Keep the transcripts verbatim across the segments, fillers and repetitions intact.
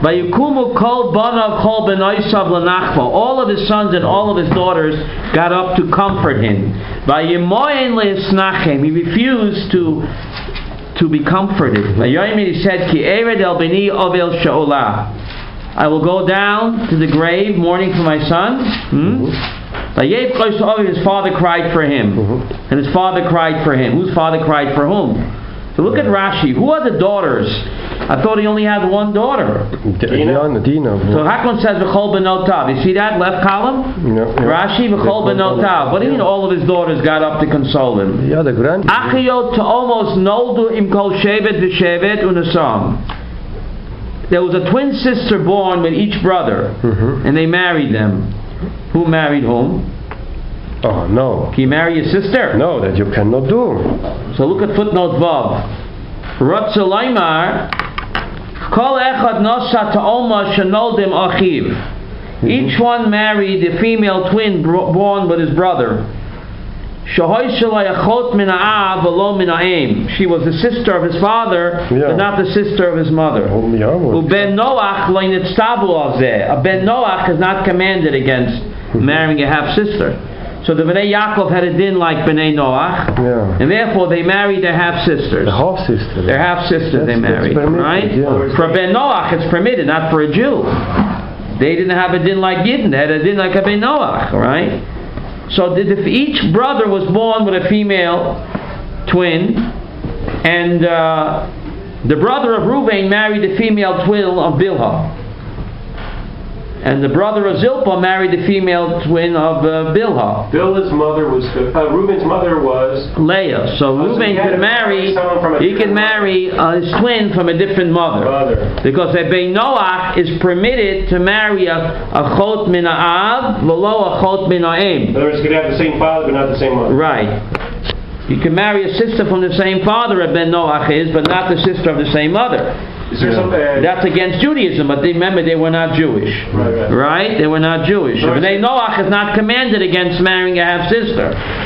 Vayikumu kol banav kol benoisav lenachvo. All of his sons and all of his daughters got up to comfort him. Vayimoyen leisnachem. He refused to to be comforted. Vayoyim, he said, Ki ered el beni ovel she'olah. I will go down to the grave mourning for my son. Hmm? Mm-hmm. His father cried for him. Mm-hmm. And his father cried for him. Whose father cried for whom? So look at Rashi. Who are the daughters? I thought he only had one daughter. Dina. Dina. So Hakon says V'chol benotav. You see that left column? No, no. Rashi V'chol benotav. What do you mean all of his daughters got up to console him? Yeah, the grand. Achiyot to almost noldu im kol shevet v'shevet unasam. There was a twin sister born with each brother, mm-hmm. and they married them. Who married whom? Oh no. Can you marry your sister? No, that you cannot do. So look at footnote Vav. Ratzalaymar Kol echad nosat ta'oma shenoldim achiv. Each one married a female twin born with his brother. Shahoy shalayachot min ha'av v'lo min ha'em. She was the sister of his father, yeah. but not the sister of his mother. Uben Noach lo nitztavu al zeh. A Ben Noach is not commanded against marrying a half sister. So the Bnei Yaakov had a din like Bnei Noach, yeah. and therefore they married their half sisters. The half sisters. Their half sisters they married, right? Yeah. For Ben Noach it's permitted, not for a Jew. They didn't have a din like Yidden; they had a din like a Ben Noach, right? So if each brother was born with a female twin, and uh, the brother of Reuven married the female twin of Bilhah, and the brother of Zilpah married the female twin of uh, Bilhah. Bilhah's mother was uh, Reuben's mother was Leah. So oh, Reuben so could marry. He could marry uh, his twin from a different mother. mother. Because a Ben Noach is permitted to marry a, a chot min ha'av v'lo a chot min ha'em. In other words, he could have the same father but not the same mother. Right. You can marry a sister from the same father, a Ben Noach is, but not the sister of the same mother. Is there some, uh, That's against Judaism, but they, remember they were not Jewish. Right, right. right? They were not Jewish. Right. Bnei Noach is not commanded against marrying a half sister.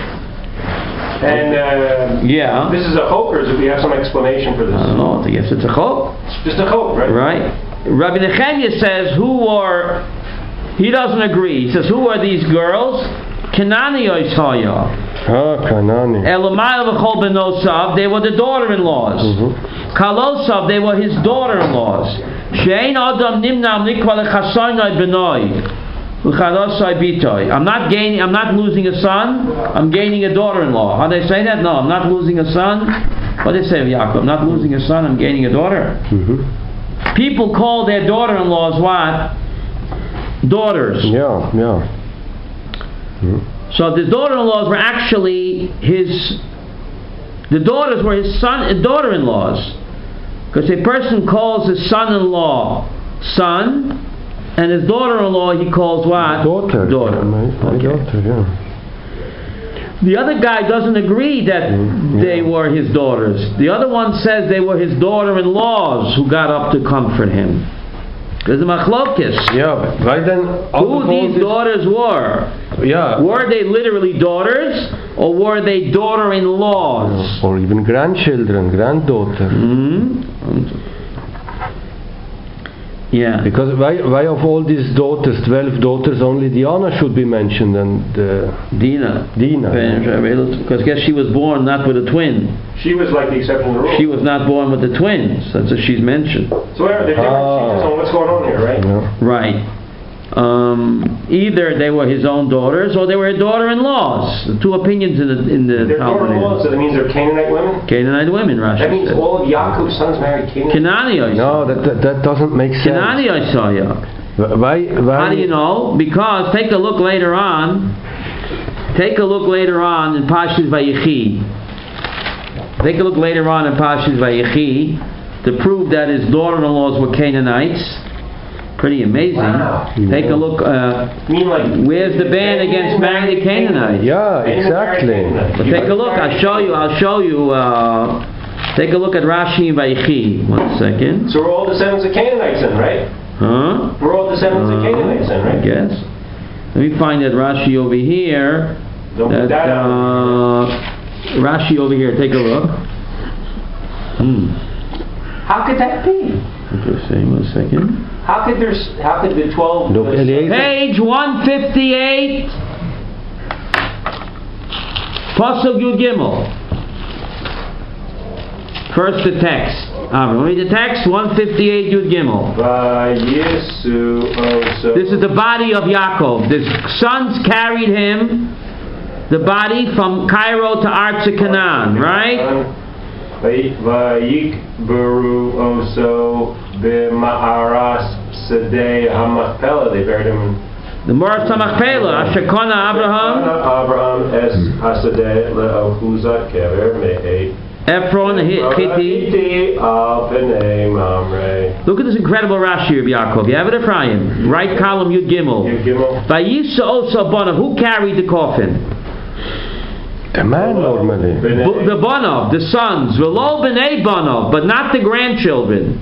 And uh, yeah, this is a chok, or do we have some explanation for this? I don't know. I guess it's a chok. Just a chok, right? Right. Rabbi Nechemia says, "Who are?" He doesn't agree. He says, "Who are these girls?" Kanani Oishaya. Ah, Kanani. Elamai v'chol benosav. They were the daughter-in-laws. Mm-hmm. Kalosav. They were his daughter-in-laws. Shein adam nimnam nikva lechasaynai benoi. Uchadosai bitoi. I'm not gaining. I'm not losing a son. I'm gaining a daughter-in-law. How do they say that? No, I'm not losing a son. What do they say, Yaakov? I'm not losing a son. I'm gaining a daughter. Mm-hmm. People call their daughter-in-laws what? Daughters. Yeah, yeah. Mm-hmm. So the daughter-in-laws were actually his. The daughters were his son, daughter-in-laws, because a person calls his son-in-law son, and his daughter-in-law he calls what? Daughter. Daughter. Yeah, my, my okay. daughter. Yeah. The other guy doesn't agree that mm, yeah. they were his daughters. The other one says they were his daughter-in-laws who got up to comfort him. There's a machlokes. Yeah, right then. Who these this, daughters were? Yeah. Were they literally daughters, or were they daughter-in-laws? Or even grandchildren, granddaughter. Mm-hmm. Yeah. Because why, why of all these daughters, twelve daughters, only Diana should be mentioned and uh, Dina. Dina. Because I guess she was born not with a twin. She was like the exception to the rule. She was not born with the twins. That's what she's mentioned. So there are different ah. on what's going on here, right? Yeah. Right. Um, either they were his own daughters or they were daughter-in-laws. The two opinions in the in the they're daughter-in-laws, so that means they're Canaanite women? Canaanite women, Rashi That means said. all of Yaakov's sons married Canaanite? No, that, that, that doesn't make sense. Kenani Isaiah. Why, why? How do you know? Because take a look later on. Take a look later on in Parshas Vayechi. Take a look later on in Parshas Vayechi to prove that his daughter-in-laws were Canaanites. Pretty amazing. Wow. Take a look. Uh, mean like where's the ban against marrying a Canaanite? Yeah, exactly. But take a look. I'll show you. I'll show you. Uh, take a look at Rashi and Vayechi. One second. So we're all descendants of Canaanites then, right? Huh? We're all descendants uh, of Canaanites then, right? I guess. Let me find that Rashi over here. Don't that, put that uh, Rashi over here. Take a look. Hmm. How could that be? Interesting. One second. How could there? s- How could the twelve? Look, the- Eliezer. Page one fifty-eight. Pasuk Yud Gimel. First the text. Avram, read the text. one fifty-eight Yud Gimel. Vayisu oso. This is the body of Yaakov. The sons carried him, the body from Cairo to Arts of Canaan, right? Vayikberu oso b'ma'aras sedei hamachpelah. They buried him in The Moras Tamachpela, Ashakona Abraham, Abraham es hasadeh le'ahuzat kever me'ei. Ephron, Hitti. Hitti al pnei mamre. Look at this incredible Rashi of Yaakov. You have it, Ephraim. Right column, Yud Gimel. Yud Gimel. Vayisa Osa Bana. Who carried the coffin? The man normally. B- the Banov, the sons. Velo B'nei Banov, but not the grandchildren.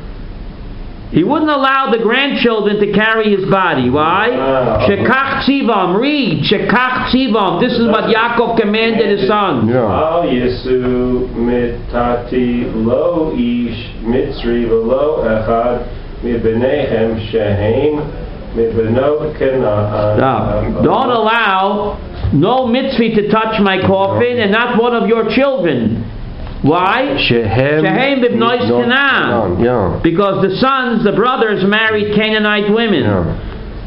He wouldn't allow the grandchildren to carry his body. Why? Shekach Tzivam. Read. Shekach Tzivam. This is what Yaakov commanded his sons. Yeah. Al Yesu mitati lo ish mitzri velo echad mibneihem shehem mibnot Canaan. Stop. Don't allow no mitzvah to touch my coffin and not one of your children. Why? Shehem Shehem b'bnois B'not Canaan. Yeah. Because the sons, the brothers, married Canaanite women. Yeah.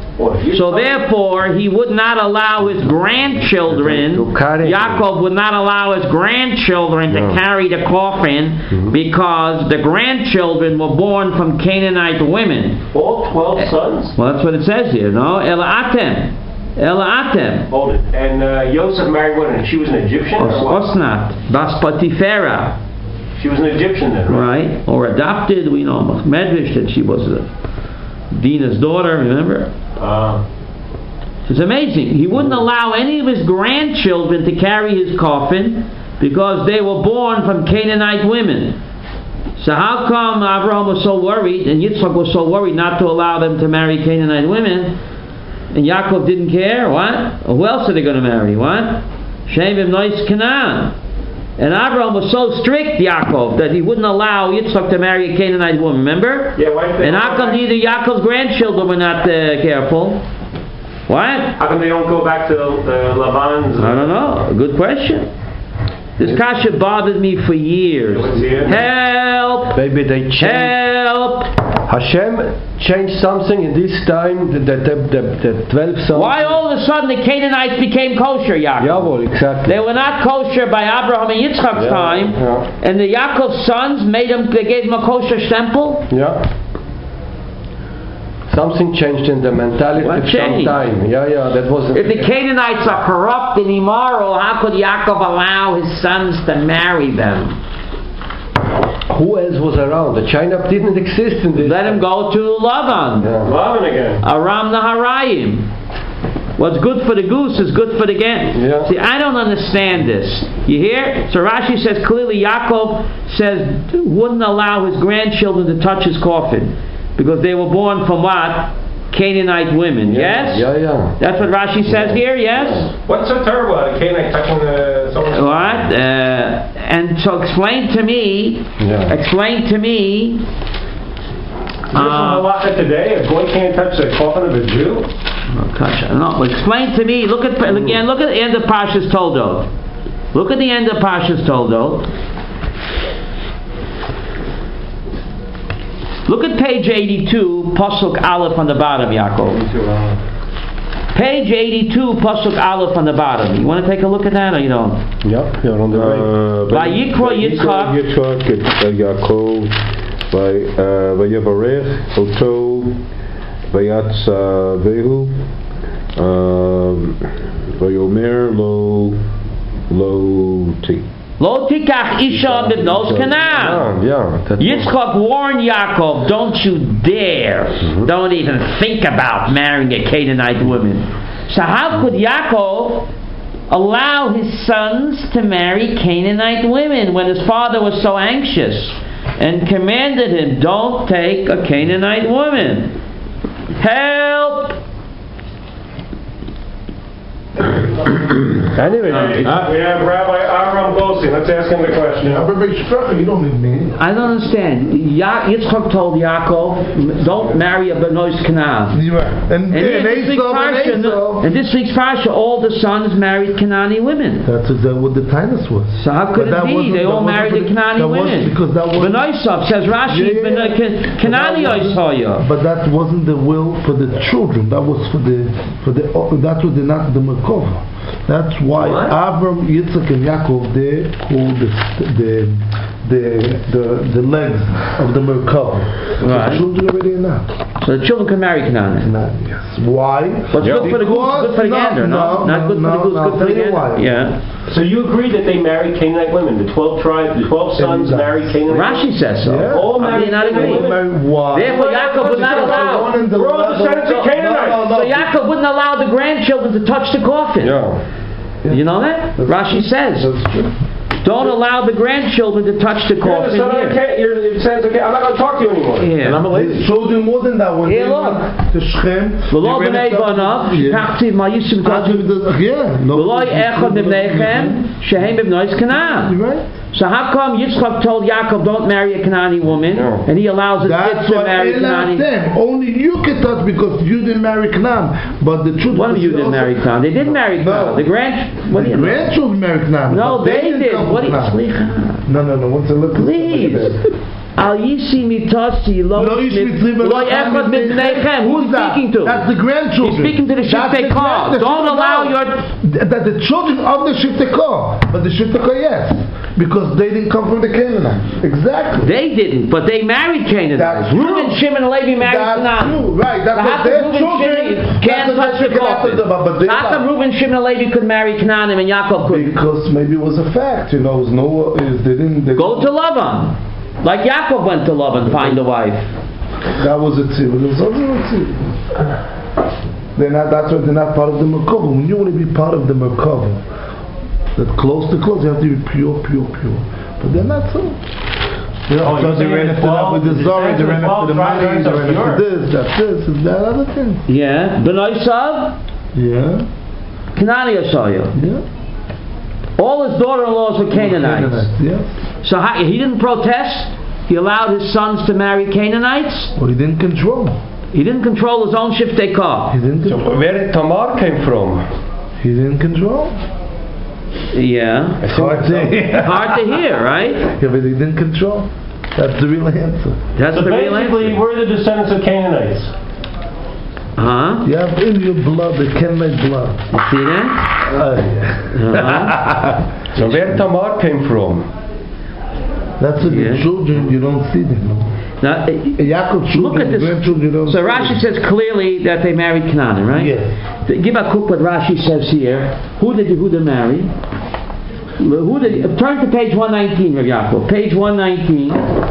So therefore, he would not allow his grandchildren, To carry Yaakov would not allow his grandchildren to No. carry the coffin Mhm. because the grandchildren were born from Canaanite women. All twelve sons. Well, that's what it says here, no? Ela'atem. Ela'atem. Hold it. And uh, Yosef married one, and she was an Egyptian. Or what? Osnat. Bas Potifera. She was an Egyptian then, right? Right? Or adopted, we know Medrash that she was a Dinah's daughter, remember? Uh, It's amazing. He wouldn't allow any of his grandchildren to carry his coffin because they were born from Canaanite women. So how come Abraham was so worried and Yitzchak was so worried not to allow them to marry Canaanite women, and Yaakov didn't care? What? Who else are they going to marry? What? Shem B'nois Canaan. And Abraham was so strict, Yaakov, that he wouldn't allow Yitzchak to marry a Canaanite woman. Remember? yeah, why did they And how come neither Yaakov's grandchildren were not uh, careful? What? How come they don't go back to the Laban's? I don't know. Good question. This kasha bothered me for years. What's the end? Help! Maybe they changed. Help! Hashem changed something in this time. The the the, the, the twelve sons. Why all of a sudden the Canaanites became kosher, Yaakov? Yeah, well, exactly. They were not kosher by Abraham and Yitzchak's Yeah, time, yeah. and the Yaakov's sons made them. They gave them a kosher stempel. Yeah. Something changed in the mentality What of changed? some time. Yeah, yeah, that was. If the Canaanites are corrupt and immoral, how could Yaakov allow his sons to marry them? Who else was around? The China didn't exist in this. Let him go to Lavan. Yeah. Laban again. Aram Naharayim. What's good for the goose is good for the gander. Yeah. See, I don't understand this. You hear? So Rashi says clearly, Yaakov says wouldn't allow his grandchildren to touch his coffin because they were born from what? Canaanite women. Yeah, Yes. Yeah, yeah. That's what Rashi says here. Yes. What's so terrible about a Canaanite touching the someone's? What? Uh, and so explain to me. Yeah. Explain to me. Is this a halacha today? A boy can't touch the coffin of a Jew? Oh, gosh, I don't know. But explain to me. Look at again. Look at the end of Parshas Toldot. Look at the end of Parshas Toldot. Look at page eighty-two, Pasuk Aleph on the bottom, Yaakov. Page eighty-two, Pasuk Aleph on the bottom. You want to take a look at that, or you don't? Yeah, you're on the way. Vayikra Yitzchak. Yitzchak את יעקב ויברך אותו ויצווהו ויאמר לו לא תהי. Lo tikach isha b'bnos Canaan. Yeah, yeah. That's Yitzchak warned Yaakov, don't you dare, Mm-hmm. don't even think about marrying a Canaanite woman. So how could Yaakov allow his sons to marry Canaanite women when his father was so anxious and commanded him, don't take a Canaanite woman? Help! Anyway, Uh, it's- We have Rabbi Avraham Goldstein, let's ask him the question. You don't need me. I don't understand. Ya- Yitzchak told Yaakov, don't marry a Benois Canaan. You're right. And, And, and, in this week's Esau, and parsha, Esau. in this week's parsha, all the sons married Canaanite women. That's that what the Tainus was. So how could But that it be? wasn't- They that all wasn't married for the the- Canaanite that wasn't women. because that wasn't- Benoisov says Rashi, Yeah, yeah, yeah. Canani But that wasn't- But that wasn't the will for the children. That was for the for the. Oh, that was the not the Merkava. That's why What? Avram, Yitzchak, and Yaakov they called the the the the, the legs of the Merkava. Right. The children already are not. So the children can marry Canaanite. Not yes. Why? But it's good for the goose, good for the Because- gander, no? no, Not good for the no, goose, no, good for I'll the tell you gander. why. Yeah. So you agree that they married Canaanite women, the twelve tribes, the twelve sons Exactly. married Canaanite women? Rashi says so. Yeah. All How do you married not agree? Canaanite women? Why? Therefore, Yaakov would not Because the allow. one in the We're all level- descendants of No, Canaanites. no, no, So no. Yaakov wouldn't allow the grandchildren to touch the coffin. yeah. You know that? Rashi says, That's true. don't allow the grandchildren to touch the You're the coffin son of here. Ca- you're the descendants of Ca- I'm not going to talk to you anymore. Yeah. And I'm a lady. They showed you more than that when Here, they look. went to Shechem. ולא they ran בני up- בניו, Yeah. שכחתי מה יוסף After כתוב, the- Yeah. no- ולא אחד מבניכם שהם בבנוis Canaan. You right? So how come Yitzchak told Yaakov don't marry a Canaanite woman, No. and he allows his That's kids to why marry they not Canaanite? them. Only you can touch because you didn't marry Canaan. But the truth One of was you they didn't also- marry Canaan. They didn't marry No. Canaan. The grand, what do The you know? grandchildren married Canaan. No, but they didn't did. come What do from you? Canaan. Slicha. No, no, no. Once I look at Please. Al yisi mitasi lo Lo ish mitzvah lo echad mibnechem. Who's he that? speaking to? That's the grandchildren. He's speaking to the That's Shiftei the Kol. grand- the Don't Shiftei allow Kol. your. Th- That the children of the Shiftei Kol. But the Shiftei Kol, yes. Because they didn't come from the Canaanites. Exactly. They didn't, but they married Canaanites. That's Reuben, true. Shimon, and Levi married That's Canaan. true, right. That's So what how come their Reuben, children Shimon can't that's what touch the they can coffin? after the- but they How come not. Reuben, Shimon, and Levi could marry Canaan and Yaakov couldn't? Because maybe it was a fact, you know, it was no, is they didn't. They Go to Lavan. Like Yaakov went to Lavan, find a wife. That was a tzibur. There was also a tzibur. They're not. That's why they're not part of the merkava. When you want to be part of the merkava, that close to close, you have to be pure, pure, pure. But they're not so. You know, Oh, so you're they saying ran the after that twelve- with the the Zara, they ran twelve after the money, tribes they are ran after pure. this, that's this, and that other thing. Yeah. Benoisav, Yeah, Canaan Yosaya. yeah. All his daughter-in-laws were Canaanites. Yeah. So how, he didn't protest. He allowed his sons to marry Canaanites. Well, he didn't control. He didn't control his own Shiftei Kol. He didn't So control. where Tamar came from? He didn't control. Yeah. I think Hard it's not- to, Hard to hear, right? Yeah, but he didn't control. That's the real answer. That's So the real basically, answer. we're the descendants of Canaanites. Huh? You have in your blood the Canaanite blood. You see that? Oh, yeah. Uh-huh. So where Tamar came from? That's the Yeah. children, you don't see them. Now, uh, Yaakov's look at children, this. grandchildren, you don't So see Rashi them. says clearly that they married Canaan, right? Yeah. Give a quick what Rashi says here. Who did Yehuda marry? Who did? Turn to page one nineteen, Rav Yaakov. Page one nineteen.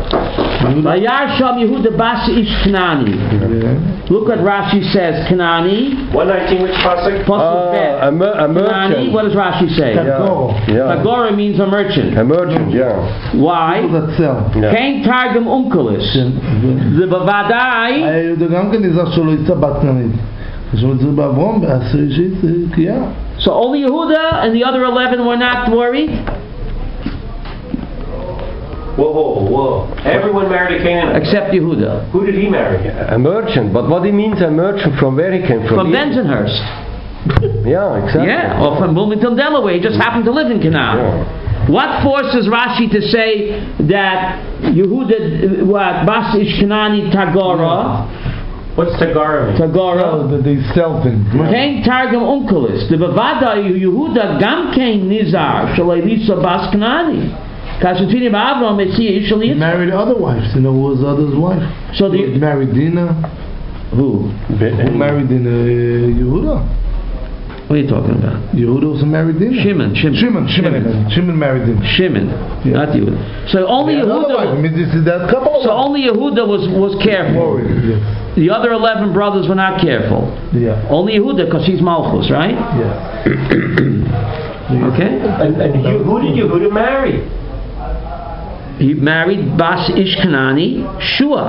Vayar Sham Yehuda Bas Ish Kanani. Yeah. Look what Rashi says. Kanani. one nineteen, which pasuk? Pasuk Ah, Bet. a, mer- a Kanani. merchant. What does Rashi say? Tagor. Yeah. Tagora means a merchant. A merchant, yeah. Why? That sell. yeah. Kein Targum Unkelis. The Bavadai. זה גם כן נזרח שלא יצא בתנית. עכשיו זה בעברון, בעשרי שיצא, קריאה. So only Yehuda and the other eleven were not worried? Whoa, whoa, whoa. Everyone married a Canaanite. Except Yehuda. Who did he marry? A merchant, but what he means a merchant, from where he came from? From He- Bensonhurst. Yeah, exactly. Yeah, or from Wilmington, Delaware. He just happened to live in Canaan. Yeah. What forces Rashi to say that Yehuda, what, Bas Ish Kanani Tagora, What's Tagara mean? Tagora, Oh, that they sell things. Kein Targum Unkelis, the Bavada Yehuda Gam Kein Nizar, Shalai Lisa Bas Kanani. Kashatini Ba'avram Messiah He Ishali. married other wives, you know who was other's wife? So He the, married Dina. who? Who married Dina? Uh, Yehuda. What are you talking about? Yehuda also married Dina. Shimon, Shimon. Shimon, Shimon, Shimon, Shimon married Dina. Shimon, Yeah. not Yehuda. So only Yeah, another wife. I Yehuda. mean, this is that couple. So only Yehuda was was careful. Worried, yes. The other eleven brothers were not careful. Yeah. Only Yehuda, because he's Malchus, right? Yeah. Okay. And, and you, who did Yehuda marry? He married Bas Ish Kanani, Shua.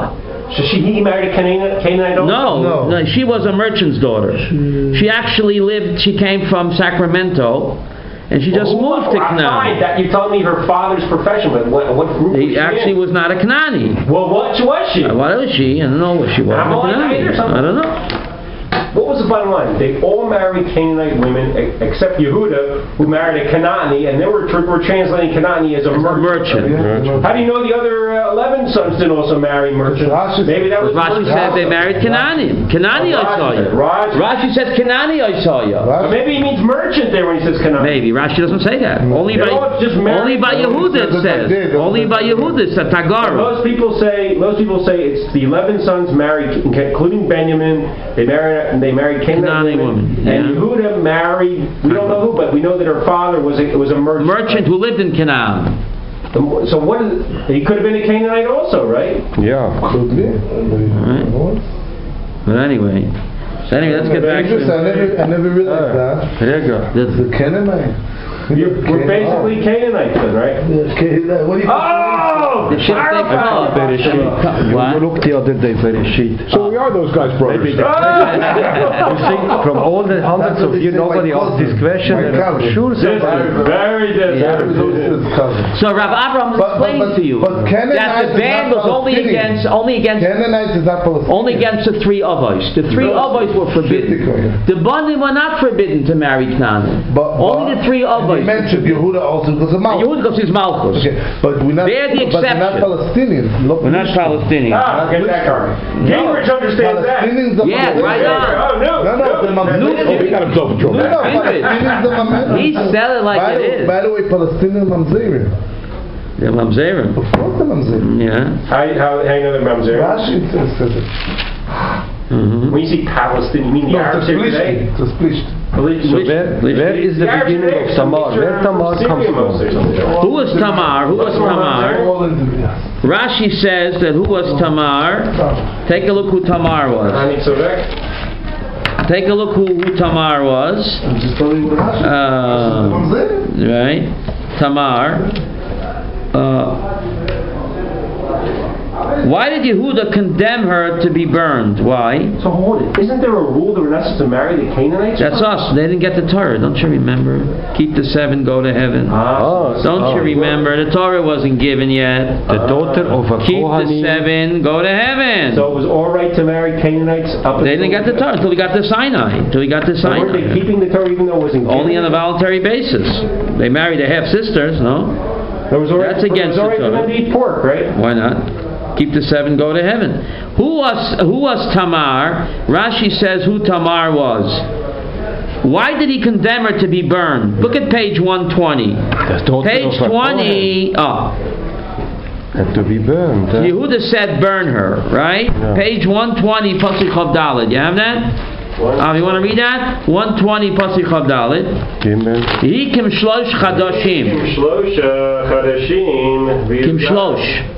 So she, he married a Canaanite, Canaanite also? No, No. no, she was a merchant's daughter. She actually lived, she came from Sacramento, and she just Well, moved to fine, Canaan. that you're telling me her father's profession, but what, what group was He she actually in? was not a Canaanite. Well, what was she? Uh, What was she? I don't know what she was. Amalekite or something? I don't know. What was the bottom line? They all married Canaanite women, e- except Yehuda, who married a Canaanite, and they were, tr- were translating Canaanite as a merchant. Merchant. How do you know the other uh, eleven sons didn't also marry merchants? Rashi- Maybe that was Rashi merchant. said they married Canaanim. Canani I saw you. Rashi. Rashi says Canani I saw you. Or maybe he means merchant there when he says Canaanite. Maybe Rashi doesn't say that. Only They by all just only married- by Yehuda it says. Only by Yehuda it says Tagara. Most people say most people say it's the eleven sons married, including Benjamin. They married they married Canaanite Canaanite women, women, and yeah. Yehuda married. We don't know who, but we know that her father was a was a merchant. Merchant who lived in Canaan. So what is? He could have been a Canaanite also, right? Yeah. Could be. But anyway, so anyway, let's get back Interesting, I to never, I never realized that. Rega. The Canaanite. You're, we're basically Canaanites then, right? Canaanite. What do you Oh! the ship they call Bereshit. You, you What? looked the other day, Bereshit. So we are those guys' brothers. You see, from all the hundreds of years, nobody asked this question, and for sure Distant, somebody... very distant. So Rav Abraham But- but- explained but- to you but Canaanite that the is ban not was only Palestinian. against only against Canaanite is not Palestinian. only against the three avos. The three No. avos were forbidden. The Banim were not forbidden to marry Canaan. But, Only the three of avos. You mentioned Yehuda also because of Malchus. Yehuda goes his Malchus. Okay, but we're not. They're the But we're not exception. Palestinians. Look, We're not Palestinians. Ah, get that card. Gingrich understands that. Palestinians are Yeah, Palestinians. right on. Oh, no. No, no, the Mamzerim. No, We got himself in No, trouble. no, Palestinians are Mamzerim. He said it like by it the, is. By the way, Palestinian Mamzerim. Yeah, Mamzerim. Of course, the Mamzerim. Yeah. How, how, how you know that Mamzer? Rashi says says it. Mm-hmm. When you see Palestine, you mean the No, Arabs it's here today? split. It's split. So where, where is the beginning of Tamar? Where Tamar comes from? Who was Tamar? Who was Tamar? All in the- yes. Rashi says that who was Tamar? Take a look who Tamar was. Ani Tzorek? Take a look who, who Tamar was. I'm just telling you what Rashi Uh, Mamzerim. right? Tamar. Uh, why did Yehuda condemn her to be burned? Why? So hold it. Isn't there a rule that we're not supposed to marry the Canaanites? That's us. They didn't get the Torah. Don't you remember? Keep the seven, go to heaven. Ah, Oh, Don't oh, you remember? The Torah wasn't given yet. The daughter of a Keep the Kohanim. seven, go to heaven. so it was all right to marry Canaanites up They didn't get the Torah until we got to Sinai. Until we got to So weren't they Sinai. keeping the Torah even though it wasn't Only on a given? voluntary basis. They married their half sisters, no? It was all right, That's against it was all right the for them Torah. to eat pork, right? Why not? Keep the seven, go to heaven. Who was who was Tamar? Rashi says who Tamar was. Why did he condemn her to be burned? Look at page one twenty. The daughter Page of a twenty. Oh, Kohen. And to be burned. huh? Yehuda said burn her, right? Yeah. Page one twenty, Pasuk Chav Dalet. You have that? Um, you want to read that? one twenty, Pasuk Chav Dalet. Gimel. Hikim shlosh chadashim. Shlosh Chadashim. Kim shlosh.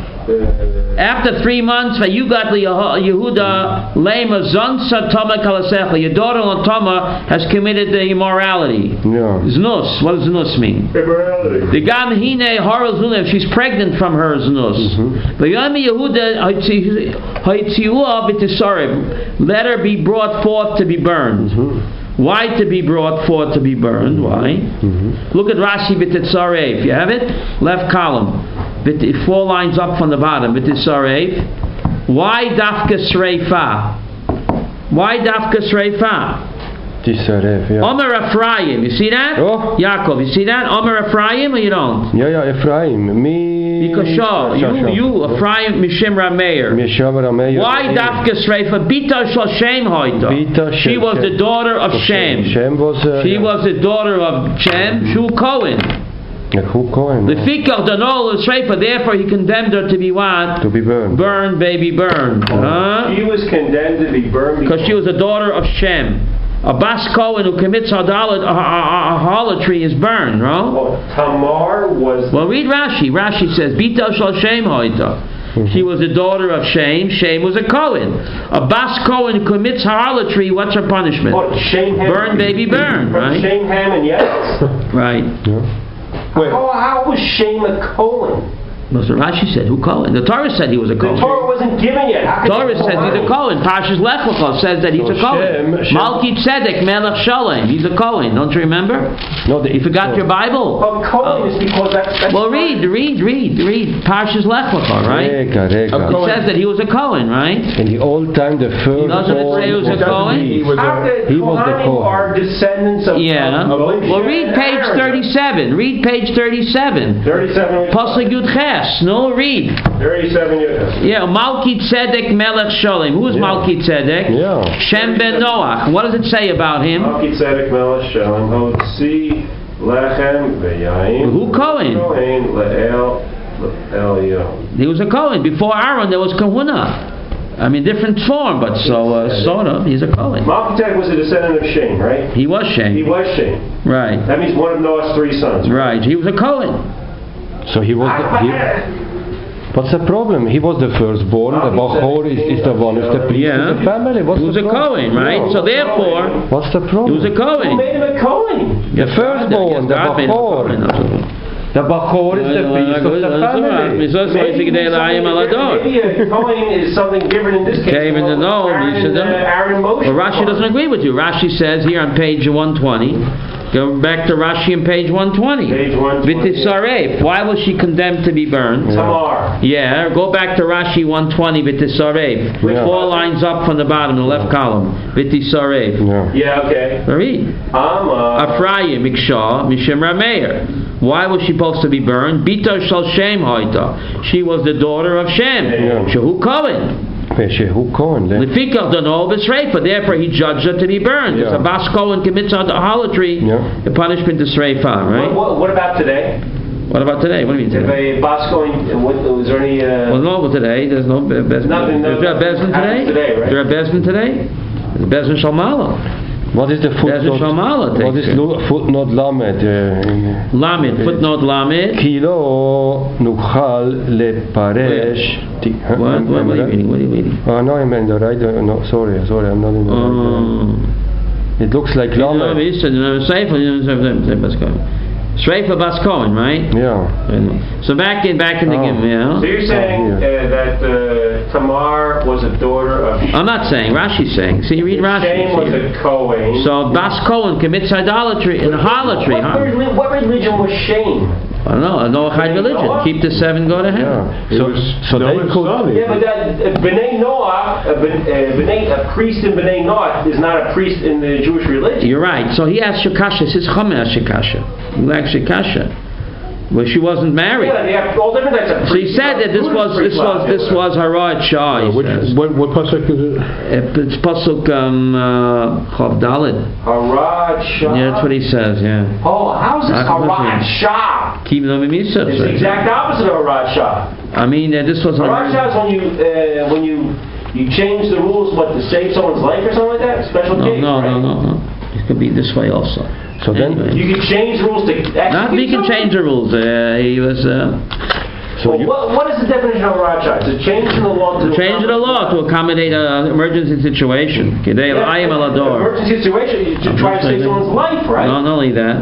After three months, Vayugat Yehuda Lema Zonsa Tama Kalasecha. Your daughter-in-law Tama has committed the immorality. Yeah. Znus. What does znus mean? Immorality. The Gam Hine Haral Zunev. She's pregnant from her znus. Vayami Yehuda Haitziua B'Tisarev. Let her be brought forth to be burned. Why to be brought forth to be burned? Why? Look at Rashi B'Titzarev. You have it? Left column. B'T- Four lines up from the bottom. B'Titzarev. Why Dafka Sreifa? Why Dafka Sreifa? Tisarev, yeah. Omer Ephraim. You see that? Oh. Yaakov, you see that? Omer Ephraim or you don't? Yeah, yeah, Ephraim. Me... Because Shaw, you, you Ephraim Mishim Rameir. Misham Rameir. Why Dafka Sreifa? Bita Shal Shem Hoita. Bita She Shem, was Shem. the daughter of Shem. Shem was... Uh, She yeah. was the daughter of Shem, Shu Cohen. Yeah, who Kohen? The Fikach Danol is Sreifa, therefore he condemned her to be what? To be burned. Burned, baby, burned. Huh? She was condemned to be burned Because she was a daughter of Shem. A Bas Cohen who commits idolatry is burned, no? Well, Tamar was... Well, read Rashi. Rashi says, Bita Shal Shem Hoita. She was the daughter of Shem. Shem was a Cohen. A Bas Cohen who commits idolatry, what's her punishment? What, Shame Ham? Burn, baby, burn, From right? Shame Ham and yes? Right. Yeah. Wait. How, how was Shame a Cohen? That's what Rashi said. Who Cohen? The Torah said he was a The Cohen. Torah wasn't given yet. How could Torah he says he's a Cohen. Parshas Lech Lecha says that he's So a Cohen. Shem- Shem- Malki Tzedek Melech Shalem. He's a Cohen. Don't you remember? No, the, You forgot your Bible. Well, Cohen is because that's... that's Well, read, read, read, read. Parshas Lech Lecha, right? Rega, rega. It says that he was a Cohen, right? In the old time, the first Doesn't it say he was a Cohen? He was How a, the He was the Kohanim Kohen. are descendants of... Yeah. of Moshe Well, read and page Aaron. thirty-seven. Read page thirty-seven. thirty-seven. Pasuk Yud Ches. No, read. thirty-seven years. Yeah, Malki Tzedek Melech Shalem. Who is Yeah. Malki Tzedek? Yeah. Shem ben Noach. What does it say about him? Malki Tzedek Melech Shalem Hotzi Lechem V'Yayin Who Cohen? Cohen Le'el Le'el He was a Cohen. Before Aaron, there was Kahuna. I mean, different form, but so, uh, sort of. He's a Cohen. Malki Tzedek was a descendant of Shem, right? He was He Shem. was Shem. Right. That means one of Noah's three sons. Right. He was a Cohen. So he was. The, he, what's the problem? He was the firstborn. The Bachor is, is the one who's the priest Yeah. of the family. What's He was the a problem? Cohen, right? No. So therefore, What's the he problem? was a Who Cohen. made him a Cohen? The firstborn, the God made him a Cohen. Bachor. The Bachor is the priest of the family. He's also Maybe Maybe a Cohen is something different in this case. Okay, even to know, Aaron, you should know. uh, Aaron Moshe. Well, Rashi doesn't agree with you. Rashi says here on page one twenty, go back to Rashi on page one twenty. Page one twenty. V'tisaref. Why was she condemned to be burned? Tamar. Yeah, go back to Rashi one twenty, V'tisaref. Yeah. Four lines up from the bottom, the left column. V'tisaref. Yeah. Yeah, okay. Read. Amar. Ephraim, Miksha, Mishem Rameir. Why was she supposed to be burned? Bita Shal Shem Hoita. She was the daughter of Shem. Yeah. Shehu Cohen. Who Cohen? Lefikach Dono B'Sreifa. Therefore, he judged her to be burned. Yeah. If a Bas Cohen commits idolatry, Yeah. the punishment is Sreifa, right? What, what, what about today? What about today? What do you mean If today? a Bosco, what, was there any... Uh, Well, no, but today there's no be- Bezdin. Nothing, no- Is there a Bezdin happens today? today, right? Is there a Bezdin today? There's a Bezdin Shalmala. What is the There's a footnote? Shalmala. What is takes it. lu- footnote Lamed? Uh, in- Lamed, footnote Lamed. כי לא נוכל לפרש... ת- What? What, what are you reading? What are you reading? Oh, no, I'm in the right... uh, No, sorry, sorry, I'm not in the right... Um, It looks like no, Lamed. he said, no, Sreifa, you know, Sreifa Bas Cohen. Sreifa Bas Cohen, right? Yeah. So back in, back in the Oh. game, yeah. so you're saying Oh, uh, that uh, Tamar was a daughter of... I'm not saying, Rashi's saying. See, read Rashi. Shem was a Cohen. So Bas Cohen commits idolatry and harlotry. What, Huh? reli- what religion was Shem? I don't know, a Noahide religion. Keep the seven, go to heaven. Yeah. He So, was so they Noah's could... son. Yeah, but that uh, B'nai Noah, uh, Ben- uh, B'nai, a priest in B'nai Noah is not a priest in the Jewish religion. You're right. So he asked Shekasha, it says Chomer Shekasha. He asked Shekasha. Well, she wasn't married. Yeah, they have all different types of So he priests. said that this was this was this was Harad Shah. He Which, says. what, what pasuk is it? Uh, It's pasuk um, uh, Chav Dalet. Harad Shah. Yeah, that's what he says. Yeah. Oh, how is this That's what Harad he- Shah? Keep them in Misaf. It's the exact opposite of Harad Shah. I mean, uh, this was Harad Shah is when you uh, when you you change the rules, what, to save someone's life or something like that. Special No, case, no, right? no, no, no. It could be this way also. So then... Anyway. You can change rules to actually. Not we can change the rules. Uh, he was uh, So Well, you, what, what is the definition of Harad Shah? It's a change in the law to changing the law to accommodate an emergency situation. Kedei Yeah, l'ayim al hador. emergency situation. You should try to save someone's life, right? Not only that,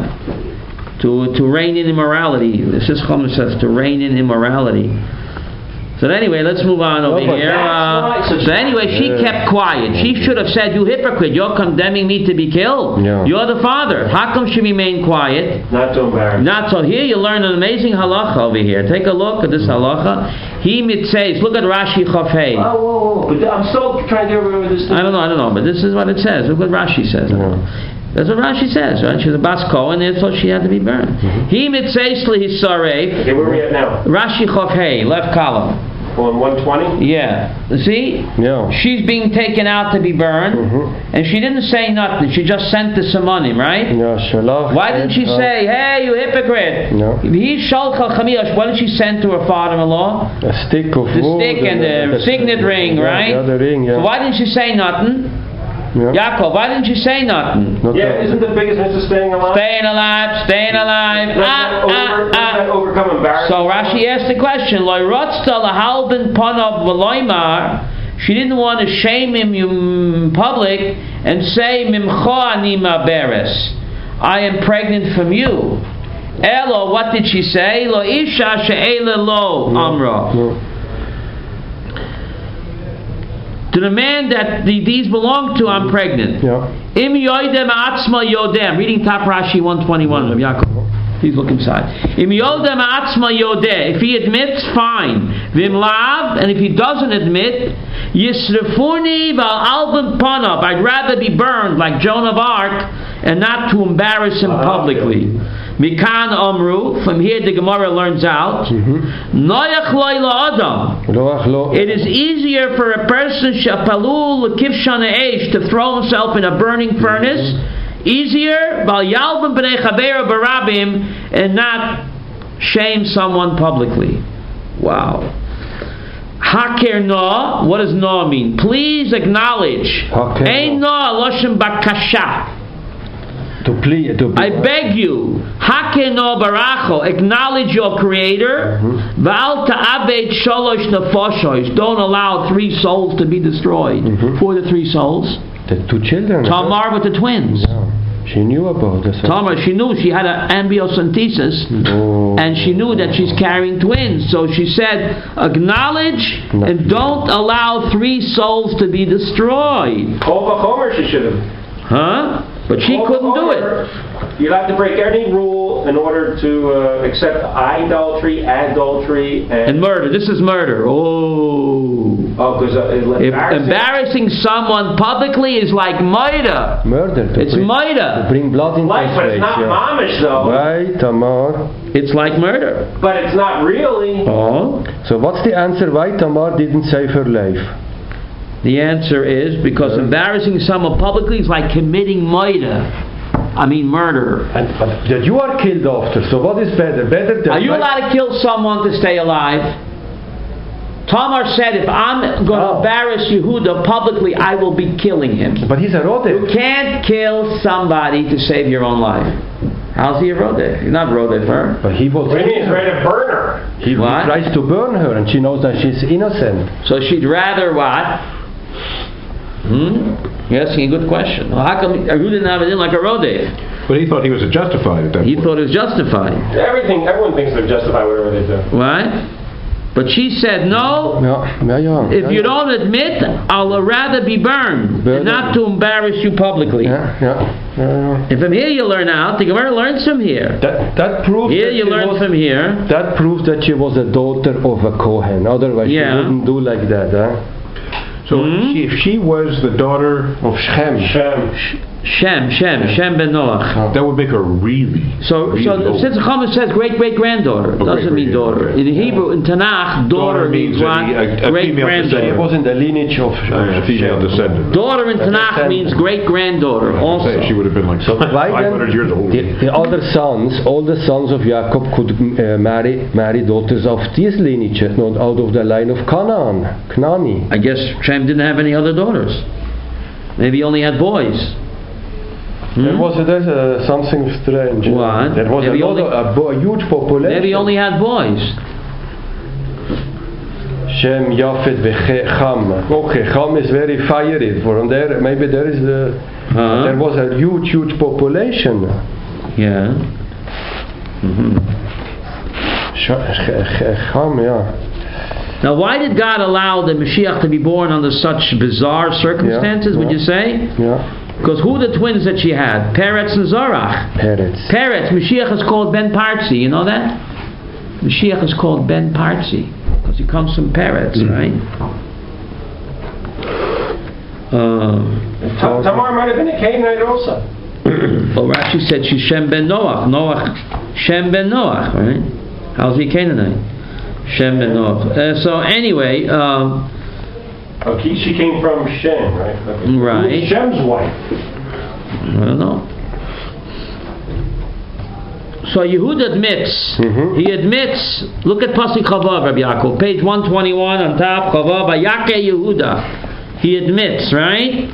to to rein in immorality. This is Chomer says to rein in immorality. So anyway, let's move on over No, but here. that's Uh, right. so anyway, she Yeah. kept quiet. She should have said, "You hypocrite! You're condemning me to be killed. Yeah. You're the father. How come she remained quiet?" Not to embarrass. Not so. Here you learn an amazing halacha over here. Take a look at this halacha. He mitzeis. Look at Rashi Chafei. Oh, whoa, whoa. But I'm still trying to get rid of this. I don't know. I don't know. But this is what it says. Look what Rashi says. Yeah. That's what Rashi says, right? She's a Bas Kohen, and so she had to be burned. He mitzeis lihisaref. Okay, where are we at now? Rashi Chafei, left column. On one twenty? Yeah. See? yeah. She's being taken out to be burned, Mhm. and she didn't say nothing. She just sent the simonim, right? Yeah, shalach. Why didn't she uh, say, "Hey, you hypocrite"? No. He shalcha chamiyash. Why didn't she send to her father-in-law A stick of the wood stick and the signet ring, yeah, right? Yeah, the ring, yeah. So why didn't she say nothing? yeah. Yaakov, why didn't you say nothing? Not Yeah, that. isn't the biggest mitzvah staying alive? Staying alive, staying alive. Doesn't Ah, that over- ah, doesn't that ah. overcome embarrassment? So Rashi asked the question, Loi rotzta lahalben panav v'loimar. She didn't want to shame him in public and say, Mimcha ani maberes. I am pregnant from you. Elo, what did she say? Lo isha she'ele lo amra. No. To the man that the, these belong to, I'm pregnant. Yeah. Im yoidem atzma yodem. Reading top Rashi one twenty-one of Yaakov. Please look inside. Im yodem atzma yodeh. If he admits, fine. Vim lav, and if he doesn't admit, yisrefuni val album panav. I'd rather be burned like Joan of Arc and not to embarrass him publicly. Mikan Omru, from here the Gemara learns out, Noyach loy adam. It is easier for a person shapalul kivshan eish to throw himself in a burning furnace, easier bal yalbim b'nei chaver barabim, and not shame someone publicly. Wow. Haker no, what does no mean? Please acknowledge. Ein no loshem bakasha. To plead, to I beg you, Hakeno Baracho, acknowledge your Creator. Val ta'abed sholosh nefashos. Don't allow three souls to be destroyed. Mm-hmm. Who are the three souls? The two children. Tamar with the twins. Yeah. She knew about this. Tamar, she knew she had an amniocentesis, oh. and she knew that she's carrying twins. So she said, acknowledge no. and don't allow three souls to be destroyed. Kol v'chomer she should have. Huh? But she couldn't do it. You'd have to break any rule in order to uh, accept idolatry, adultery, and, and murder. This is murder. Oh. Oh, because uh, embarrassing. embarrassing someone publicly is like murder. Murder. It's bring, murder. To bring blood into like, but it's not yeah. mamish though. Right, Tamar. It's like murder. But it's not really. Oh. So what's the answer? Why Tamar didn't save her life? The answer is because yeah. embarrassing someone publicly is like committing murder. I mean murder. And but that you are killed after. So what is better? Better than. Are you allowed to kill someone to stay alive? Tamar said, if I'm going to oh. embarrass Yehuda publicly, I will be killing him. But he's a rodef. You can't kill somebody to save your own life. How's he a rodef? He's not rodef her. But he was. What do you mean he's ready to burn her? He, he tries to burn her, and she knows that she's innocent. So she'd rather what? Hmm? You're asking a good question. Well, how come Yehuda didn't have it in like a rodef? But he thought he was justified at that he point. He thought it was justified. Everything, everyone thinks they're justified whatever they do. Right? But she said, no, yeah, yeah, yeah, if yeah, you yeah. don't admit, I'll rather be burned, Burn and not to embarrass you publicly. Yeah, yeah, yeah, yeah. And from here you learn out, the Gemara learns from here. That, that proves here that you learn was, from here. That proves that she was a daughter of a Kohen. Otherwise yeah. she wouldn't do like that. Huh? So mm-hmm. she, if she was the daughter of Shem, Shem, Shem, Shem, Shem ben Noach, that would make her really. So, really so old. Since the Chumash says great great granddaughter, oh, doesn't mean daughter. In Hebrew, in Tanakh, daughter, daughter means what? A, a great granddaughter. It was in the lineage of uh, a female descendant. Daughter in Tanakh means great granddaughter. Also, say, she would have been like so five hundred years old. The, the other sons, all the sons of Jacob could uh, marry marry daughters of this lineage, not out of the line of Canaan, Knani. I guess Shem didn't have any other daughters. Maybe he only had boys. Hmm? There was a, there's a, something strange. What? There was maybe a, lot of, a, a huge population. Maybe he only had boys. Shem, Yafet, Cham. Okay, Cham is very fiery. From there, maybe there is a, uh-huh. there was a huge, huge population. Yeah. Mm-hmm. Cham, yeah. Now, why did God allow the Mashiach to be born under such bizarre circumstances, yeah, would yeah. you say? Yeah. Because who are the twins that she had? Peretz and Zorach. Peretz. Peretz. Mashiach is called Ben Parzi. You know that? Mashiach is called Ben Parzi. Because he comes from Peretz, mm-hmm. right? Uh, Tamar might have been a Canaanite also. Well, Rashi said she's Shem Ben Noach. Noach. Shem Ben Noach, right? How's he Canaanite? Shem ben Noach. Uh, so anyway, um, okay, she came from Shem, right? Okay. Right. Who's Shem's wife? I don't know. So Yehuda admits. Mm-hmm. He admits. Look at Pasuk Chavav, Rabbi Yaakov, page one twenty-one on top. Chavav Vayake Yehuda. He admits, right?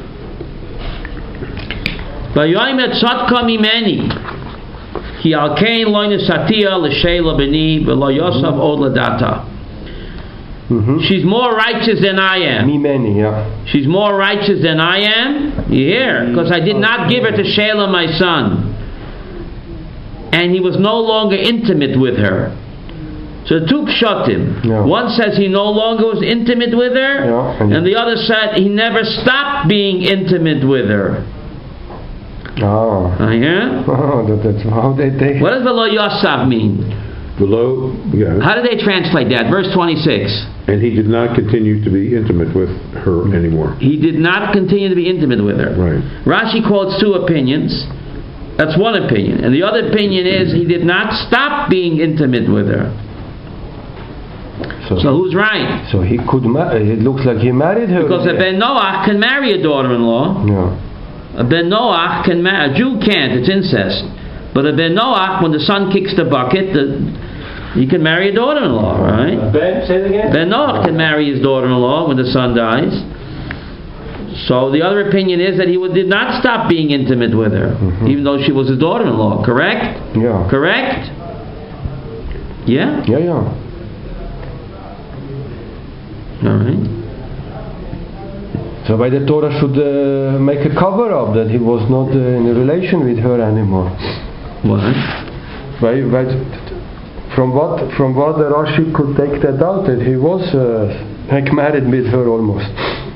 Vayoyim tzadka mimeni. Ki al kein lo nesatia l'sheila b'ni v'lo yosav od l'data. She's more righteous than I am. Mimeni, yeah. She's more righteous than I am. You hear? Because I did not give her to Sheila, my son. and he was no longer intimate with her. So the two pshatim. Yeah. One says he no longer was intimate with her, Yeah, and, and the other said he never stopped being intimate with her. Ah. Uh, yeah? Oh, that, that's how they take. What does V'lo Yasav mean? Below, yeah. How do they translate that? Verse twenty-six. And he did not continue to be intimate with her anymore. He did not continue to be intimate with her. Right. Rashi quotes two opinions. That's one opinion. And the other opinion is he did not stop being intimate with her. So, So who's right? so he could. Ma- it looks like he married her. Because a Ben Noach can marry a daughter-in-law. Yeah. A Ben Noach can marry. A Jew can't. It's incest. But a Ben Noach, when the son kicks the bucket, the, he can marry a daughter-in-law, right? Ben, say it again. Ben Noach can marry his daughter-in-law when the son dies. So the other opinion is that he would, did not stop being intimate with her, Mhm. even though she was his daughter-in-law. Correct? Yeah. Correct? Yeah? Yeah, yeah. All right. So by the Torah should uh, make a cover up that he was not uh, in a relation with her anymore. What? By, by, from what from what the Rashi could take that out, that he was uh, like married with her almost.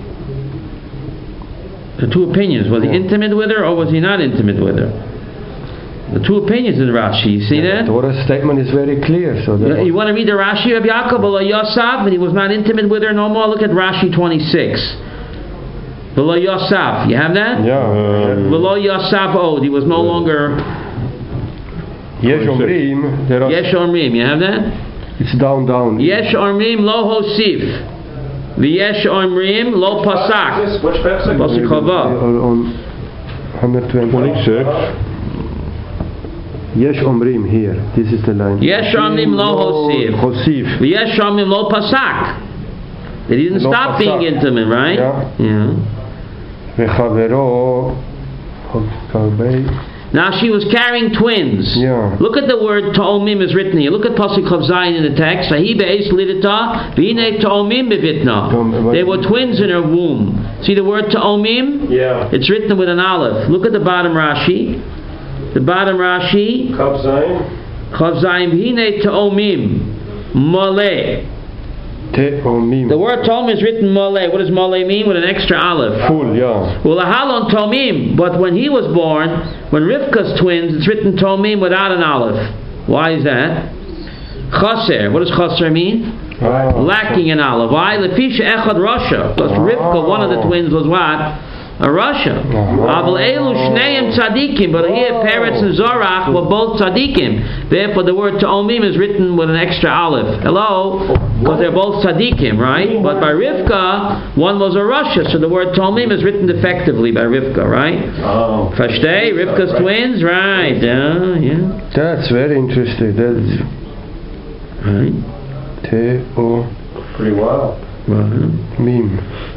The two opinions. Was he Yeah. intimate with her or was he not intimate with her? The two opinions in Rashi. You see Yeah, that? the Torah's statement is very clear. So that You, you want to read the Rashi of Yaakov? V'lo Yosaf, and he was not intimate with her no more. Look at Rashi twenty-six. V'lo Yosaf. You have that? yeah. Um, V'lo Yosaf Od. He was no longer Yesh Omrim, there are, Yesh Omrim. You have that? it's down, down. Yesh Omrim lo hosif. V'yesh Omrim lo pasak. Which pasuk? Pasuk Chava. On one twenty. twenty-six. Yesh Omrim here. This is the line. Yesh Omrim lo hosif. Hosif. V'yesh Omrim lo pasak. That he didn't Lo stop pasak. being intimate, right? Yeah. Yeah. V'chavero. Kalbei. Now she was carrying twins. Yeah. Look at the word Ta'omim is written here. Look at Pasuk Chav Zayin in the text. Vahi be'es lidata, v'hinei Ta'omim bevitna. They were twins in her womb. See the word Ta'omim? Yeah. It's written with an aleph. Look at the bottom Rashi. The bottom Rashi. Kav Zayin. Chav Zayin, v'hinei Ta'omim. Maleh. Te'omim. The word Ta'omim is written Maleh. What does Maleh mean? With an extra aleph. Full, yeah. Well, Ahalon Tomim, but when he was born, when Rivka's twins, it's written Tomim without an aleph. Why is that? Chaser. What does Chaser mean? Ah. Lacking an aleph. Why? Lefisha Echad Rasha. Because Rivka, one of the twins, was what? A Rasha. Aval Elu Shneim Tzadikim. But here, Peretz and Zorach were both Tzadikim. Therefore, the word Ta'omim is written with an extra aleph. Hello? Because they're both Tzadikim, right? But by Rivka, one was a Rasha. So the word Ta'omim is written defectively by Rivka, right? Oh. Fashtei, Rivka's twins, right? Yeah, yeah. That's very interesting. That's Right. Te'omim. Pretty wild. Right.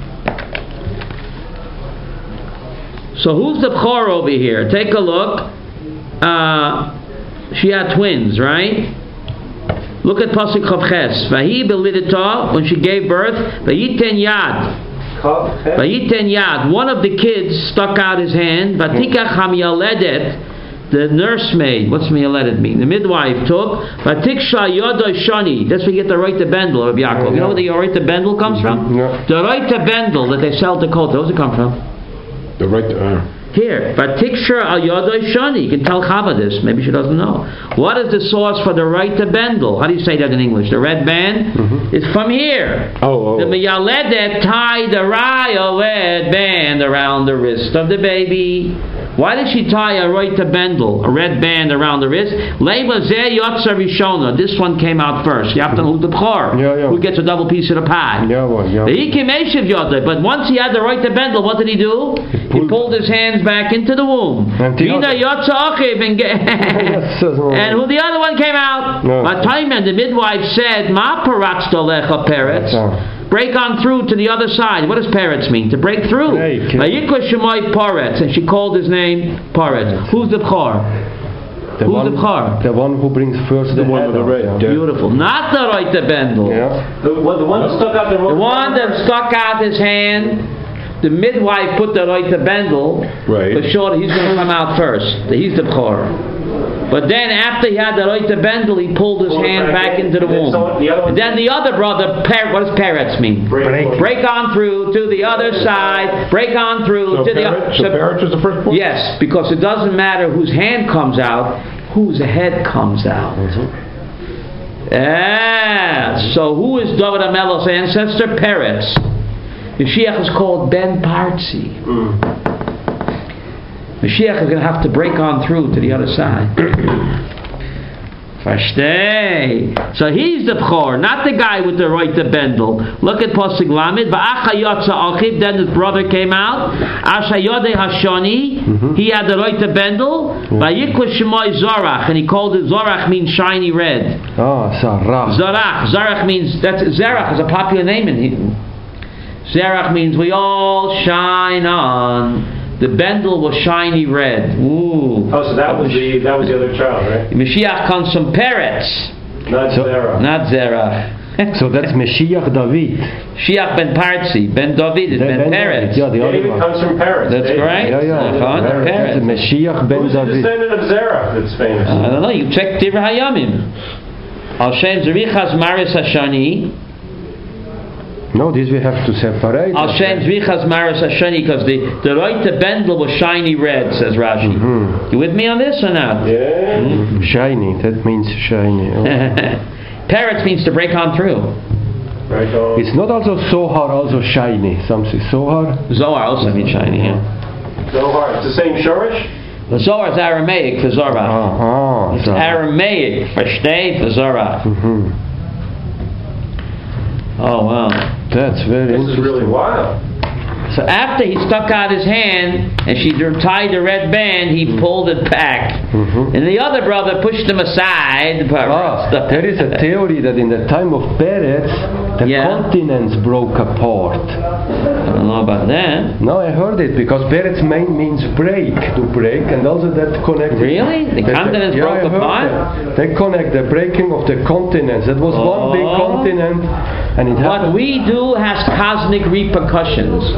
So who's the Bchor over here? Take a look. Uh, she had twins, right? Look at Pasuk Chav Ches. Vahi belidata, when she gave birth, Vayiten Yad. Kav Ches. Vayiten Yad. One of the kids stuck out his hand. Vatikach hamyaledet, the nursemaid. What's miyaledet mean? The midwife took. Vatiksha yodoi shani. That's where you get the right to bendel of Yaakov. You know where the right to bendel comes from? Yeah. The right to bendel that they sell to Kota. Where's it come from? The right to, uh, Here, Vatikshar al Yodoi Shani. You can tell Chava this. Maybe she doesn't know. What is the source for the right to bendel? How do you say that in English? The red band? Mhm. It's from here. oh, oh. The Miyaledet tied a raya red band around the wrist of the baby. Why did she tie a right to bendel, a red band around the wrist? Leiva Zeh Yotzer Rishona. This one came out first. You have to know the Bchor. Yeah, yeah. Who gets a double piece of the pie? Yeah, well, yeah. The Ikim Eshiv Yodeh. But once he had the right to bendel, what did he do? He pulled- pulled his hands back into the womb. And the Vina other- Yotza Achiv and ge- Yes, and who the other one came out? No. Matayman, the midwife said, Ma paratz dolecha peretz. Yeah. Break on through to the other side. What does peretz mean? To break through. Break. Vayikra Shemoy Paretz, and she called his name Paretz. Who's the Bchor? The Who's one, the Bchor? The one who brings first the, one head with the out, red, yeah. yeah. Beautiful. Not the right to bendel. Yeah. The, one- the one that stuck out the The one that stuck out his hand. the midwife put the Roita Bendel, Right. for sure he's going to come out first. He's the Bchor. But then after he had the Roita Bendel, he pulled his Pulled hand back back in, into the and then womb. someone- the other one- And then the other brother, per, what does Peretz mean? Break. Break on through to the other side, break on through So to the Peretz, so other. Peretz is the first one? Yes, because it doesn't matter whose hand comes out, whose head comes out. Ah, so who is David HaMelech's ancestor? Peretz. Mashiach is called Ben Partzi. Mm. Mashiach is going to have to break on through to the other side. Versteh. So he's the Bchor, not the guy with the Roita Bendel. Look at Pasuk Lamed. Va'acha yotza Achiv. Then his brother came out. Asha Yodei Hashoni. He had the Roita Bendel. Vayikra Shemoi Zorach, and he called it Zorach, means shiny red. Ah, Sarah. Zorach. Zorach means that's Zerach is a popular name in Hebrew. Zerach means we all shine on. The Bendel was shiny red. Ooh. Oh, so that was the that was the other child, right? Mashiach comes from Peretz, Not So- Zerah. not Zerach. So that's Mashiach David. Mashiach ben Partzi, Ben David is Ben Ben Peretz. David, yeah, the other David one. comes from Paris. That's David. correct. Yeah, yeah. Nachon, It's Peretz. Mashiach Ben Who's the David. descendant of Zerah that's famous? I don't know. You check Divrei Hayamim. Al Shem Zerichas Maris Hashani. No, this we have to separate. Al Shem Zerichas Maris Hashani, because the the Roita Bendel was shiny red, says Rashi. Mhm. You with me on this or not? Yeah. Mm, Shiny, that means shiny. Oh. Peretz means to break on through. Right on. It's not also Sohar, also shiny. Something Sohar. Zohar also means shiny. Yeah. Zohar. It's the same Shorish? The Zohar is Aramaic for Zorah. Ah, It's so- Aramaic for Shtei for Zorah. Mhm. Oh wow. That's very This is interesting. really wild. So after he stuck out his hand and she tied the red band, he pulled it back. Mhm. And the other brother pushed him aside. Ah, there is a theory that in the time of Peretz, the Yeah. continents broke apart. I don't know about that. No, I heard it because Peretz main means break, to break, and also that connected. Really? The that- continents yeah, broke I heard apart? that. They connect the breaking of the continents. That was one big Oh. continent, and it What happened. we do has cosmic repercussions.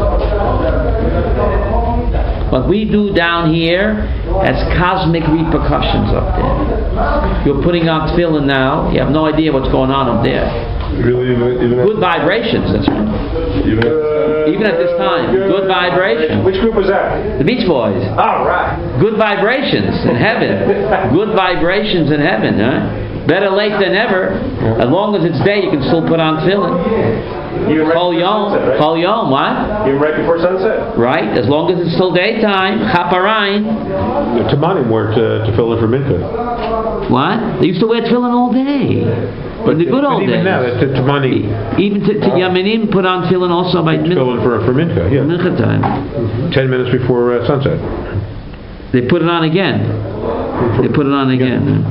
What we do down here has cosmic repercussions up there. You're putting on tefillin now. You have no idea what's going on up there. Really, even, even Good vibrations, that's right. even if, Even at this time, good vibration. Which group was that? The Beach Boys. All right. Good vibrations in heaven. Good vibrations in heaven, huh? Better late than never. As long as it's day, you can still put on tefillin. Even right Kol before yom, sunset, right? kol yom, what? Even right before sunset. Right? As long as it's still daytime. Chaparain. the Tamanim wore to, to fill in for Mincha. What? They used to wear tefillin all day. In the good but old even days. now, the, the Tamani Even to, to Yaminim put on tefillin also by min- fill in for, for Mincha, yeah. mincha time. Ten minutes before uh, sunset. They put it on again. They put it on again.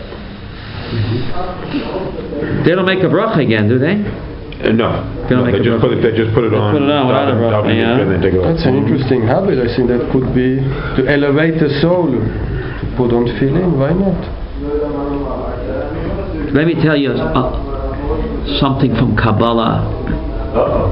They don't make a bracha again, do they? Uh, no, They don't no make they, a just put it, they just put it They on. put it on without a daven- bracha, daven yeah. and then take it off. That's an interesting habit. I think that could be to elevate the soul. To put on tefillin, why not? Let me tell you uh, something from Kabbalah. Uh-oh.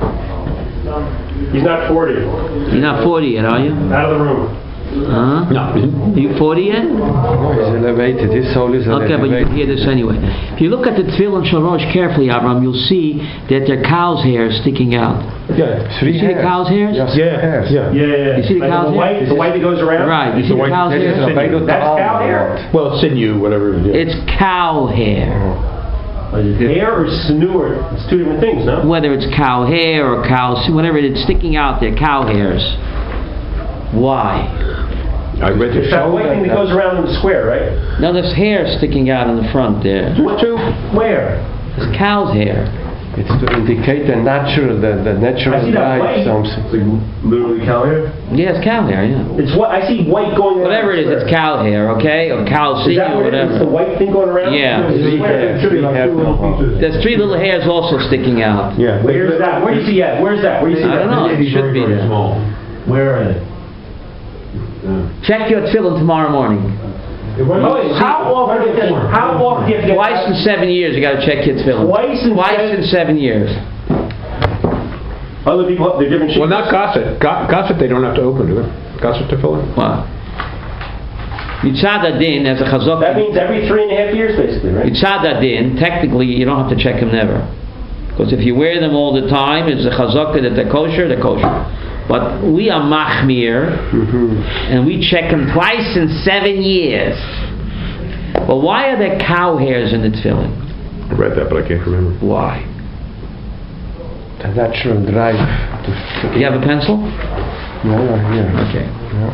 He's not forty. You're not forty yet, are you? Out of the room. Huh? No. Are you forty yet? No, he's elevated. His soul is Okay, but you elevated. can hear this anyway. If you look at the tefillin shalosh carefully, Avram, you'll see that there are cow's hairs sticking out. Yeah. Three You see the hairs. cow's hairs? Yes, Yeah, hairs. yeah. Yeah, yeah, yeah. You see the Like cow's the hair? white, the white that goes around? Right. You see The the white- cow's That is hair? a big That's cow hair. Well, sinew, whatever. Yeah. It's cow hair. Hair or snore? It's two different things, no? Whether it's cow hair or cow, whatever it is sticking out there, cow hairs. Why? I read It's the that white thing that goes around in the square, right? Now there's hair sticking out in the front there. What? Where? It's cow's hair. It's to indicate the natural, the, the natural I see that life, white. something. Literally cow hair? Yeah, it's cow hair, yeah. It's what I see white going around. Whatever it is, the it's square. cow hair, okay? Or cow Is sinew that or what it is? It's the whatever. white thing going around? Yeah. It's the Three square. hairs, three hairs. There's three little hairs also sticking out. Yeah. Where's that? Where do you see that? Where's that? Where do you see I that? don't know. It should be there. small. Where are they? Check your tefillin tomorrow morning. Oh, how often do you have to- how often do you have to get Twice in seven years you got to check your tefillin. Twice in Twice seven- in seven years. Other people, they're different. Well, not Gasset. Ga- Gasset, they don't have to open, do they? Gasset tefillin? What? Mitzad Adin, as a chazok. That means every three and a half years, basically, right? Mitzad Adin, technically, you don't have to check them never. Because if you wear them all the time, it's a chazaka that they're kosher, they're kosher. But we are machmir, mm-hmm. and we check them twice in seven years. But why are there cow hairs in the tefillin? I read that, but I can't remember. Why? The natural drive. Do you have a pencil? No, no, here. Okay.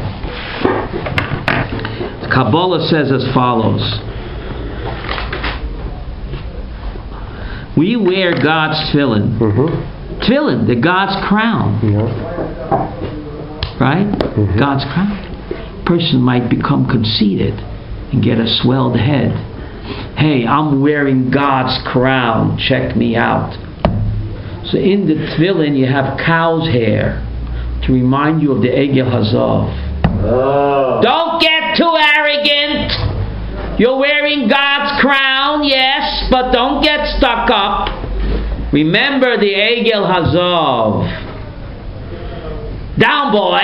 Yeah. Kabbalah says as follows. We wear God's tefillin. Mm-hmm. Tefillin, the God's crown. Yeah. Right? Mm-hmm. God's crown. Person might become conceited and get a swelled head. Hey, I'm wearing God's crown. Check me out. So in the tefillin you have cow's hair to remind you of the Egel Hazav. Oh. Don't get too arrogant. You're wearing God's crown, yes, but don't get stuck up. Remember the Egel Hazav. Down, boy.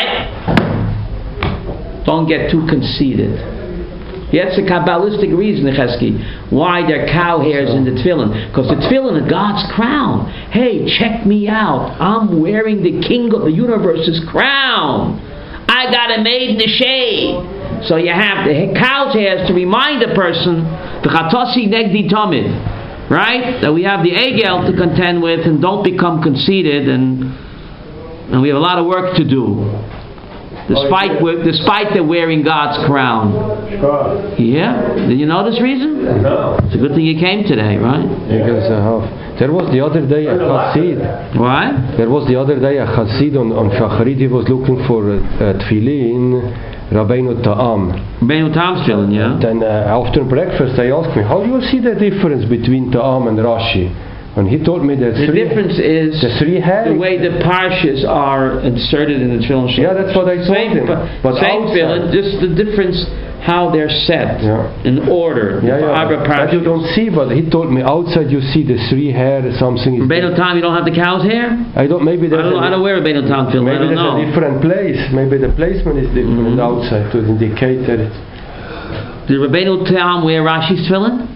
Don't get too conceited. That's a Kabbalistic reason, Chesky, why there are cow hairs in the tefillin. Because the tefillin is God's crown. Hey, check me out. I'm wearing the King of the Universe's crown. I got it made in the shade. So you have the cow's hairs to remind a person, the Chatasi Negdi Tamid, right? That we have the Egel to contend with, and don't become conceited, and and we have a lot of work to do. Despite oh, despite they're wearing God's crown. Sure. Yeah? Did you know this reason? No. It's a good thing you came today, right? Because uh, there was the other day a Chassid. What? There was the other day a Chassid on, on Shacharit. He was looking for uh, uh, Tfilin, Rabbeinu Ta'am. Rabbeinu Ta'am's tefillin, yeah? Then uh, after breakfast they asked me, how do you see the difference between Ta'am and Rashi? And he told me that the three, difference is the, three the way the parshas are inserted in the tefillin. Yeah, that's what I told same, him. But same tefillin, just the difference how they're set yeah. in order. Yeah, yeah. That you don't see, but he told me outside you see the three hair something. Rabbeinu Tam, you don't have the cow's hair? I don't. Maybe there's I don't, I don't wear Rabbeinu Tam tefillin. Maybe I don't there's know. a different place. Maybe the placement is different mm-hmm. outside to indicate that. It's Did Rabbeinu Tam wear Rashi's tefillin?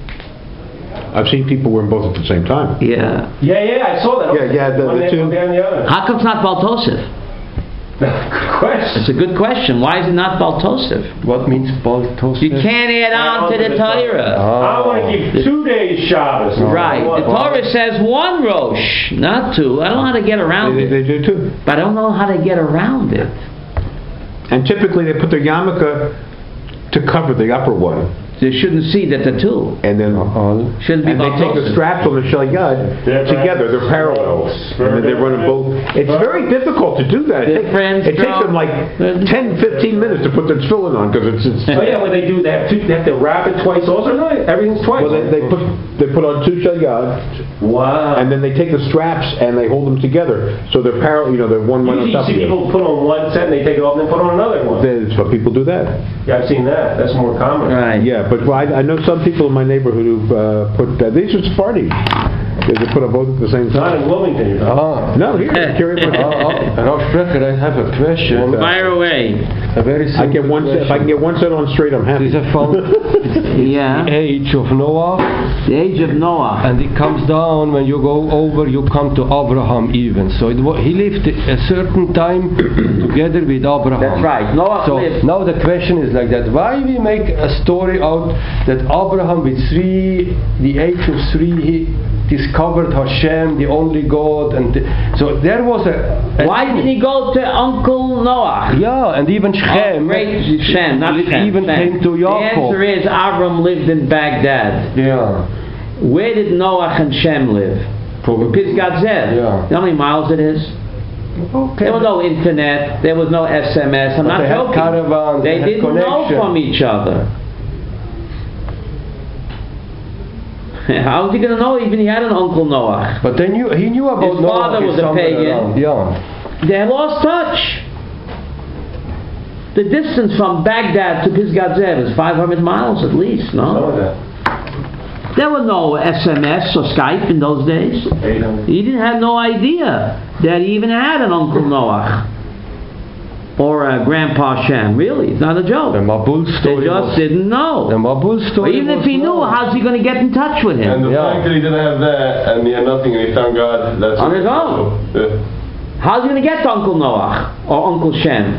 I've seen people wearing both at the same time. Yeah. Yeah, yeah, I saw that. Yeah, yeah, the, the two. How come it's not Baltosif? Good question. It's a good question. Why is it not Baltosif? What means Baltosif? You can't add on to the Torah. Oh. I want to keep two days Shabbos. Right. The Torah says one Rosh, not two. I don't know how to get around they, it. They do too. But I don't know how to get around it. And typically they put their yarmulke to cover the upper one. They shouldn't see that the two. And then uh, shouldn't be and they take the straps on the shell yad together. They're parallels, and then they run them both. It's very difficult to do that. It, takes, it takes them like ten, fifteen minutes to put their tefillin on because it's. it's oh yeah, when they do that, they have to wrap it twice. Also, no, everything's twice. Well, they, they put they put on two shell yad. Wow. And then they take the straps and they hold them together, so they're parallel. You know, they're one right on top of the other. You see people put on one set and they take it off and then put on another one. That's what people do that. Yeah, I've seen that. That's more common. Right. Yeah, but well, I, I know some people in my neighborhood who've uh, put uh, these are Sephardi. They just put them both at the same Not time. in Wilmington, you know. Ah. No, here. Carry it. Rosh Sprecher, I have a question. Fire away. A very I get one. Set, if I can get one set on straight, I'm happy. It's a fun Yeah. age of Noah, The age of Noah. and it comes down when you go over. You come to Abraham even. So it, wa- he lived a certain time together with Abraham. That's right. Noah So lived. now the question is like that: why we make a story out that Abraham with three, the age of three, he discovered Hashem, the only God, and the, so there was a, a. Why did he go to Uncle Noah? Yeah, and even Shem. Oh, great Shem, not Shem. Even Shem. came to The Yaakov. answer is Avram lived in Baghdad. Yeah. Where did Noah and Shem live? Pisgat Zev. Yeah. You know how many miles it is? Okay. There was no internet. There was no S M S. I'm But not they had joking. caravans, They they had didn't know connection. from each other. How was he going to know? Even he had an Uncle Noah. But they knew, he knew about His Noah father was a somewhere pagan. around. Yeah. They lost touch. The distance from Baghdad to Pisgat Zev is five hundred miles at least, Some of no? that. There were no S M S or Skype in those days. He didn't have no idea that he even had an Uncle Noach or a Grandpa Shem. Really, it's not a joke. The Mabul story They just was, didn't know. The Mabul Or story even if was he knew, known. how's he going to get in touch with And him? the Yeah. fact that he didn't have that and he had nothing and he found God, that's On his own. Yeah. How's he going to get to Uncle Noach or Uncle Shem?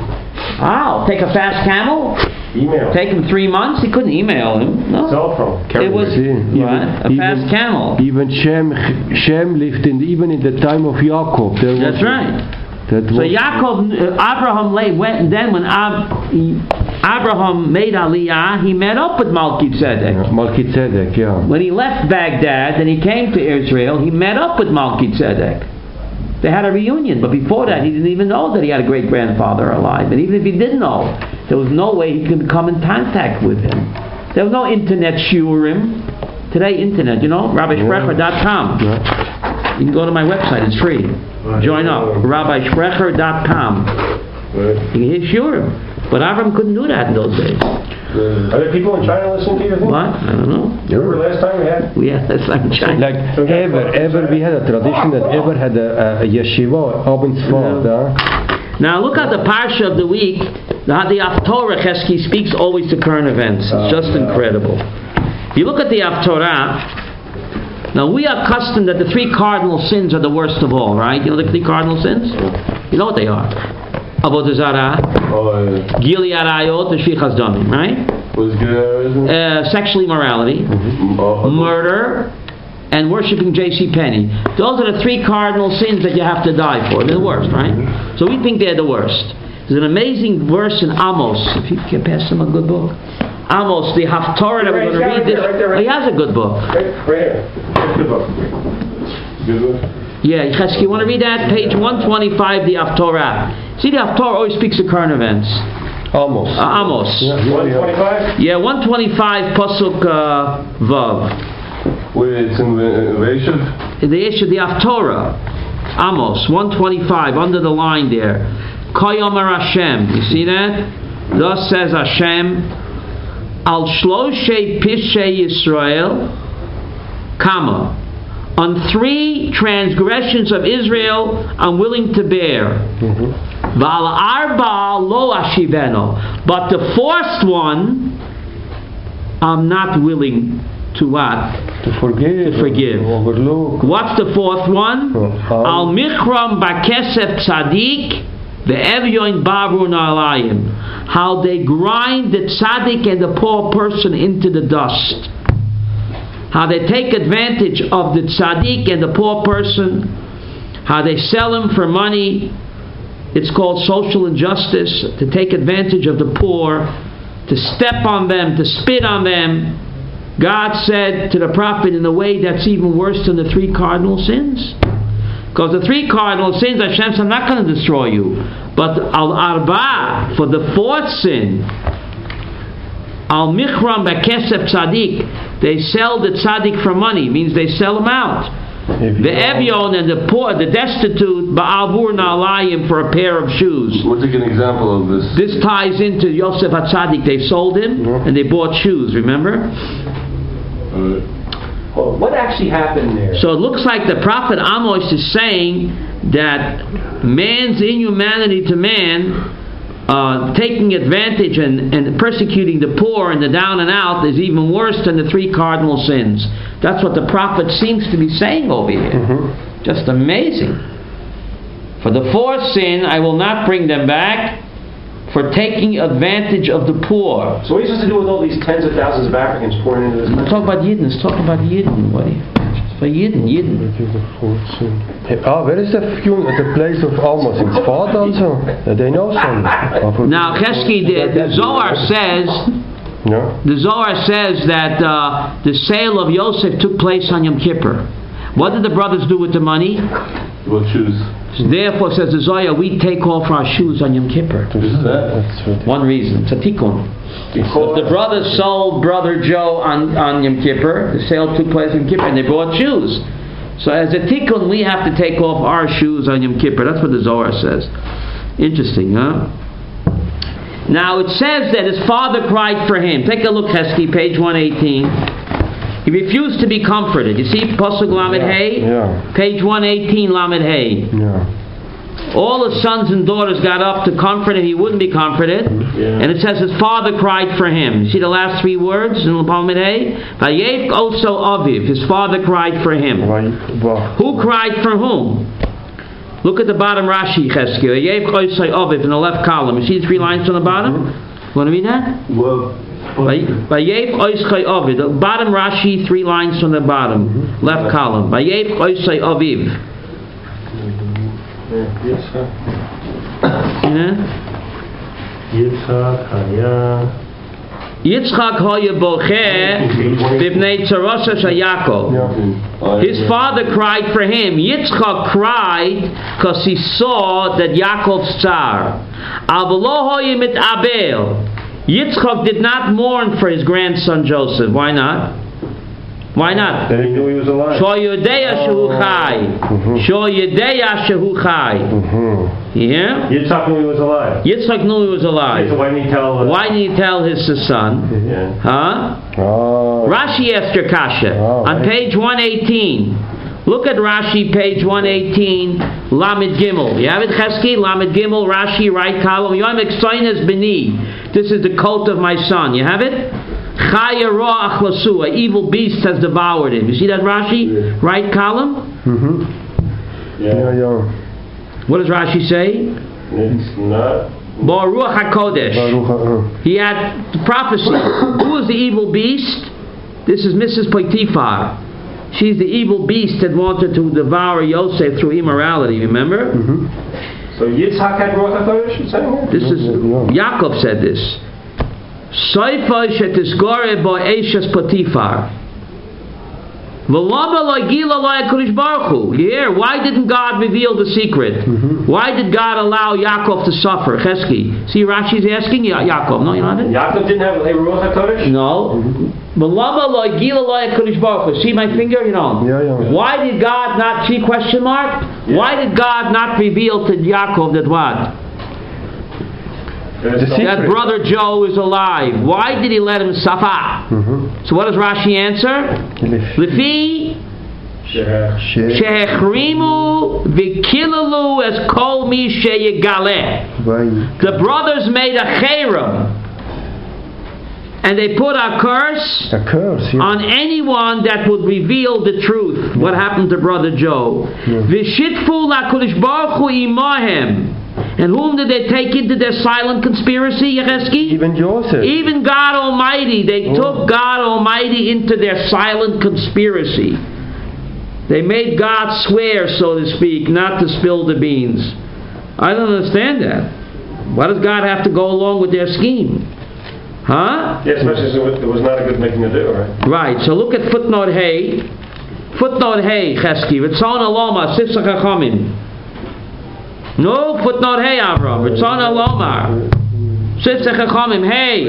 How? Take a fast camel? Email. Take him three months? He couldn't email him. No. Cell phone. It was See, right, a even- fast camel. Even Shem, Shem lived in even in the time of Jacob. There That's was, right. That So was, Yaakov, uh, Abraham lay, went, and then when Ab, he, Abraham made Aliyah, he met up with Melchizedek. Melchizedek, yeah. When he left Baghdad and he came to Israel, he met up with Melchizedek. They had a reunion, but before that, he didn't even know that he had a great grandfather alive. And even if he did know, there was no way he could come in contact with him. There was no internet shiurim. Today, internet, you know, rabbi sprecher dot com. Yeah. You can go to my website; it's free. Join up, rabbi sprecher dot com. You can hear shiurim, but Avram couldn't do that in those days. Are there people in China listening to you? think? What? I don't know. Remember last time we had? We had that's like China. Like ever, ever we had a tradition that ever had a, a, a yeshiva, Abendsfahrt, yeah. Now look at the parsha of the week. The the Haftorah Chesky speaks always to current events. It's just incredible. If you look at the Haftorah, now we are accustomed that the three cardinal sins are the worst of all, right? You know the three cardinal sins? You know what they are? Avodah Zarah, Oh, uh, Gili Arayot, and Shvichas Damim, right? was good, isn't it? Uh, sexual immorality, Oh, murder, and worshiping J C Penney. Those are the three cardinal sins that you have to die for. They're the worst, right? So we think they're the worst. There's an amazing verse in Amos. If you can pass him a good book. Amos, the Haftorah that we're going to Right read. there, This, right there, right oh, he has a good book. Right, right here. That's the book. Good one? Yeah, Chesky, you want to read that? Page one twenty-five, the Haftorah. See, the Haftorah always speaks of current events. Almost. Uh, Amos. one twenty-five? Yeah, one twenty-five, Pasuk uh, Vav. Wait, it's in the Vaishav? In the issue, the Haftorah. Amos, one twenty-five, under the line there. Koyomer Hashem. You see that? Thus says Hashem, Al Shloshe Pishei Yisrael, comma, on three transgressions of Israel I'm willing to bear. Val arba lo ashiveno. But the fourth one I'm not willing to what? To forgive. To forgive. To overlook. What's the fourth one? Oh. Al Michram Bakesef Tzadik Ve'evyoin Baru Na'alayim. How they grind the tzaddik and the poor person into the dust. How they take advantage of the tzaddik and the poor person. How they sell him for money. It's called social injustice. To take advantage of the poor. To step on them. To spit on them. God said to the prophet in a way that's even worse than the three cardinal sins. Because the three cardinal sins, Hashem said, I'm not going to destroy you. But al-arba, for the fourth sin, al-michram ba'kesef tzadik, they sell the tzadik for money, means they sell him out. The evyon and the poor, the destitute, ba'avur na'alayim, for a pair of shoes. What's a good example of this? This ties into Yosef HaTzadik. They sold him and they bought shoes, remember? Uh, Well, what actually happened there? So it looks like the prophet Amos is saying that man's inhumanity to man, uh, taking advantage and, and persecuting the poor and the down and out, is even worse than the three cardinal sins. That's what the prophet seems to be saying over here. Mm-hmm. Just amazing. For the fourth sin, I will not bring them back, for taking advantage of the poor. So what are you supposed to do with all these tens of thousands of Africans pouring into this Let's country? talk about Yidden. Let's talk about Yidden. Buddy. For Yidden, Yidden. Hey, ah, where is the funeral at the place of Almos? In Sfat also? Uh, they know some. Now, Chesky, the, the Zohar says, No? the Zohar says that uh, the sale of Yosef took place on Yom Kippur. What did the brothers do with the money? what shoes? Therefore, says the Zohar, we take off our shoes on Yom Kippur. This is that? That's right. One reason, it's a tikkun. So if the brothers sold Brother Joe on, on Yom Kippur, the sale took place on Yom Kippur, and they bought shoes. So as a tikkun, we have to take off our shoes on Yom Kippur. That's what the Zohar says. Interesting, huh? Now it says that his father cried for him. Take a look, Hesky, page one eighteen. He refused to be comforted. You see, Pasuk Lamed Hey? Yeah. Page one eighteen, Lamed Hey. Yeah. All his sons and daughters got up to comfort him. He wouldn't be comforted. Yeah. And it says his father cried for him. You see the last three words in Lamed Hey? Vayev also Aviv. His father cried for him. Who cried for whom? Look at the bottom Rashi, Cheskel. Vayev also Aviv in the left column. You see the three lines on the bottom? Want to read that? Well, Vayev Oiskai Aviv. The bottom Rashi, three lines from the bottom, left column. Vayev Oiskai Aviv. Yitzchak. Yeah. Yitzchak, Haya. Yitzchak hoya bocheh b'bnei tzarosha shel Yaakov. His father cried for him. Yitzchak cried because he saw that Yaakov's tsar. But lo hoya mit'abel. Yitzchak did not mourn for his grandson Joseph. Why not? Why not? Then he knew he was alive. Sho yodeya shehu chai. Sho yodeya shehu chai. Yeah? Yitzchak knew he was alive. Yitzchak knew he was alive. So why didn't he tell? Uh, Why didn't he tell his son? Yeah. Huh? Oh. Rashi asked your kasha. Oh, On right. page one eighteen. Look at Rashi, page one eighteen, Lamed Gimel. You have it, Chesky? Lamed Gimel, Rashi, right column. Yom Eksoines Beni. This is the coat of my son. You have it? Chaya Ra Achlasu. An evil beast has devoured him. You see that, Rashi? Yeah. Right column? Mm-hmm. Yeah. Yeah, yeah. What does Rashi say? It's not. Baruch HaKodesh. Baruch, uh, He had the prophecy. Who was the evil beast? This is Missus Potiphar. She's the evil beast that wanted to devour Yosef through immorality, remember? Mm-hmm. So Yitzchak had Ruach HaKodesh, you're saying here? This is, Yaakov said this. Soifa shetisgore bo Eishes Potiphar. V'lama lo gila lo HaKadosh Baruch Hu. You hear? Why didn't God reveal the secret? Mm-hmm. Why did God allow Yaakov to suffer? Chesky. See, Rashi's asking Ya- Yaakov. No, you don't have it? Yaakov didn't have a Ruach HaKodesh? No. V'lama lo gila lo HaKadosh Baruch Hu. See my finger? You know. Yeah, yeah. Why did God not, see question mark? Yeah. Why did God not reveal to Yaakov that what? There's The no- secret. That brother Joe is alive. Why did he let him suffer? Mm-hmm. So what does Rashi answer? Lefi Sheh. She- shehechrimu v'kilalu as kol mi sheyegaleh. Vai. The brothers made a cherem, and they put a curse A curse, yeah. on anyone that would reveal the truth. What happened to brother Joe? Yeah. V'shitfu la'Kadosh Baruch Hu imahem. And whom did they take into their silent conspiracy, Yecheski? Even Joseph. Even God Almighty. They Oh. took God Almighty into their silent conspiracy. They made God swear, so to speak, not to spill the beans. I don't understand that. Why does God have to go along with their scheme? Huh? Yeah, especially since it was not a good thing to do, right? Right, so look at footnote Hey. Footnote Hey, Chesky. Ritzon Aloma, Sifsa Chachamim. No, footnote Hey, Avram. Ritzon Aloma. Sifsa Chachamim, Hey.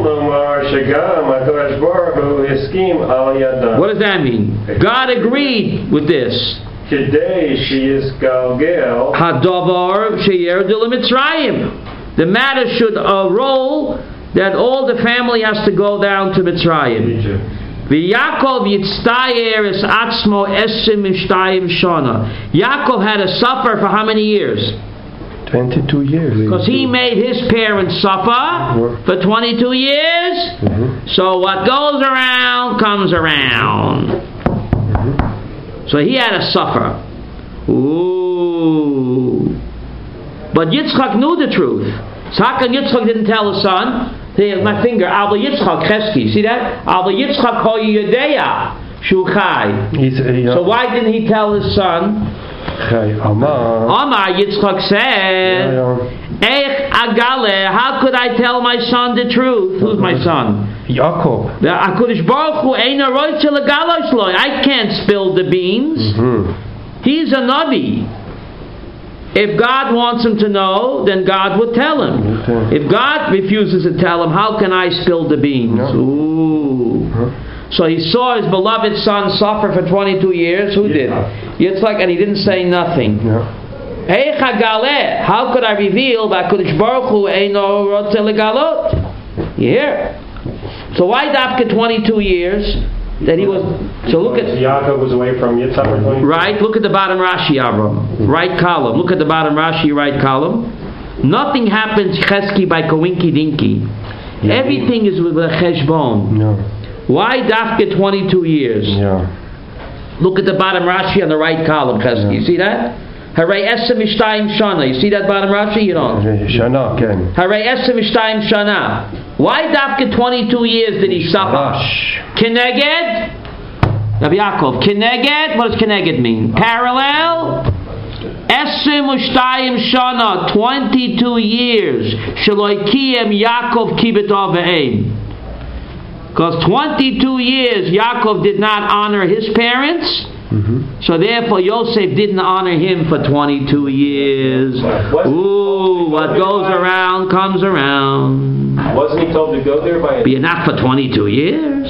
What does that mean? God agreed with this. Today she is Galgal. Hadavar sheyer de Mitzrayim. The matter should uh, roll that all the family has to go down to Mitzrayim. Egypt. V'Yakov yitztayer es atzmo esim mishtayim shana. Yaakov had to suffer for how many years? twenty-two years. Because he made his parents suffer for twenty-two years. Mm-hmm. So what goes around comes around. Mm-hmm. So he had to suffer. Ooh. But Yitzchak knew the truth. So how come Yitzchak didn't tell his son? Here's my finger. Abba Yitzchak Chesky. See that? Abba Yitzchak ho Yedeya Shuchai. He's, uh, yeah. So why didn't he tell his son? Chai, Amar. Amar Yitzchak Yeah, said, yeah. Eich Agale, how could I tell my son the truth? Who's my son? Yaakov. The HaKadosh Baruch Hu eina roitze legalosh lo. I can't spill the beans. Mm-hmm. He's a Navi. If God wants him to know, then God would tell him. Okay. If God refuses to tell him, how can I spill the beans? No. Ooh. Huh? So he saw his beloved son suffer for twenty-two years. Who did? Yitzchak, and he didn't say nothing. Yeah. Hey Chagaleh, how could I reveal that Kodesh Baruch Hu eino rotze legalot? You hear? So why dafka twenty-two years? that he was. So look at Yaakov was away from Yitzhak for twenty. Right. Look at the bottom Rashi, Avram. Right column. Look at the bottom Rashi, right column. Nothing happens Chesky by Kowinky Dinky. Yeah. Everything is with a cheshbon. No. Why Dafka twenty-two years? Yeah. Look at the bottom Rashi on the right column, Chesky. Yeah. You see that? Haray Esem Mishtayim Shana. You see that bottom Rashi? You don't. Shana, Ken. Haray Esem Mishtayim Shana. Why Dafka twenty-two years did he suffer? Keneged? Rabbi Yaakov. Keneged? What does Keneged mean? Parallel? Esem Mishtayim Shana. twenty-two years. Shaloi Kiyem Yaakov Kibet Aveim. Because twenty-two years Yaakov did not honor his parents. Mm-hmm. So therefore Yosef didn't honor him for twenty-two years. Ooh, what goes around comes around. Wasn't he told to go there by a... But you're not for twenty-two years.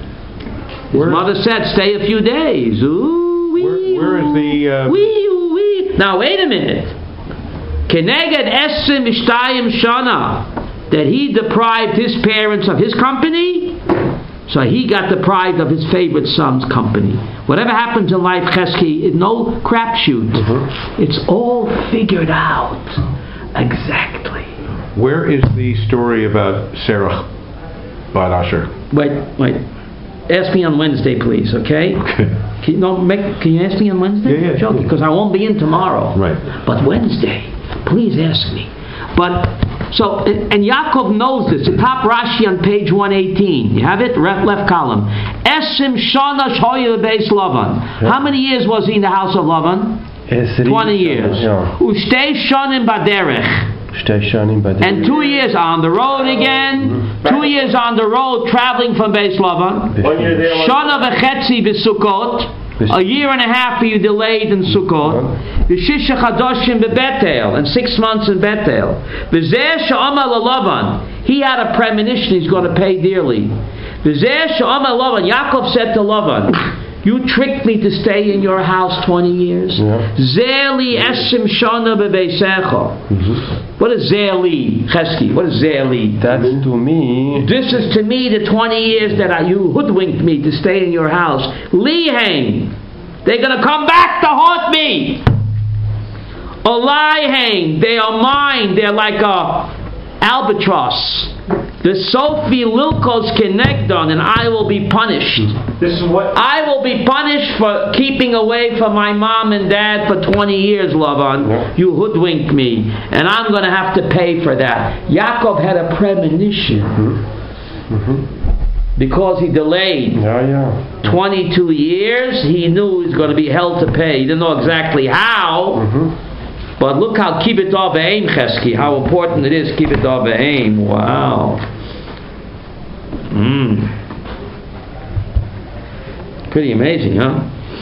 His where, mother said, stay a few days. Ooh, wee, where, where is the... Uh, wee, wee. Now wait a minute. Keneged Esim Mishtayim Shana, that he deprived his parents of his company, so he got deprived of his favorite son's company. Whatever happens in life, Chesky, it's no crapshoot. Mm-hmm. It's all figured out. Exactly. Where is the story about Sarah Bat Asher? Wait, wait. Ask me on Wednesday, please, okay? Okay. Can you, no, make, can you ask me on Wednesday? Yeah, yeah. Sure. Because I won't be in tomorrow. Right. But Wednesday, please ask me. But... So, and Yaakov knows this. The top Rashi on page one eighteen. You have it? Left, left column. Esim shana shoya beis Lavan. How many years was he in the house of Lavan? Twenty years. Ushtei shanim baderech. And two years on the road again. Two years on the road traveling from Beis Lavan. Shana v'chetzi b'Sukkot. A year and a half you delayed in Sukkot. V'shisha chadoshim beBetel, and six months in Betel. V'zeh she'amar leLavan. He had a premonition he's going to pay dearly. V'zeh she'amar leLavan. Yaakov said to Lavan, you tricked me to stay in your house twenty years. Zeli esim shana bebeisecha. What is Zeli, Chesky? What is Zeli? That's to me. This is to me the twenty years that I, you hoodwinked me to stay in your house. Lihang. They're going to come back to haunt me. Olihang. They are mine. They're like a albatross. The Sophie Lilkos Kenegdon, and I will be punished. This is what I will be punished for keeping away from my mom and dad for twenty years, Lavan. Yeah. You hoodwinked me, and I'm going to have to pay for that. Yaakov had a premonition. Mm-hmm. Mm-hmm. Because he delayed yeah, yeah. twenty-two years, he knew he was going to be held to pay. He didn't know exactly how. Mm-hmm. But look how Kibbut Aveim, Chesky, how important it is, Kibbut Aveim. Wow. Mm. Pretty amazing, huh?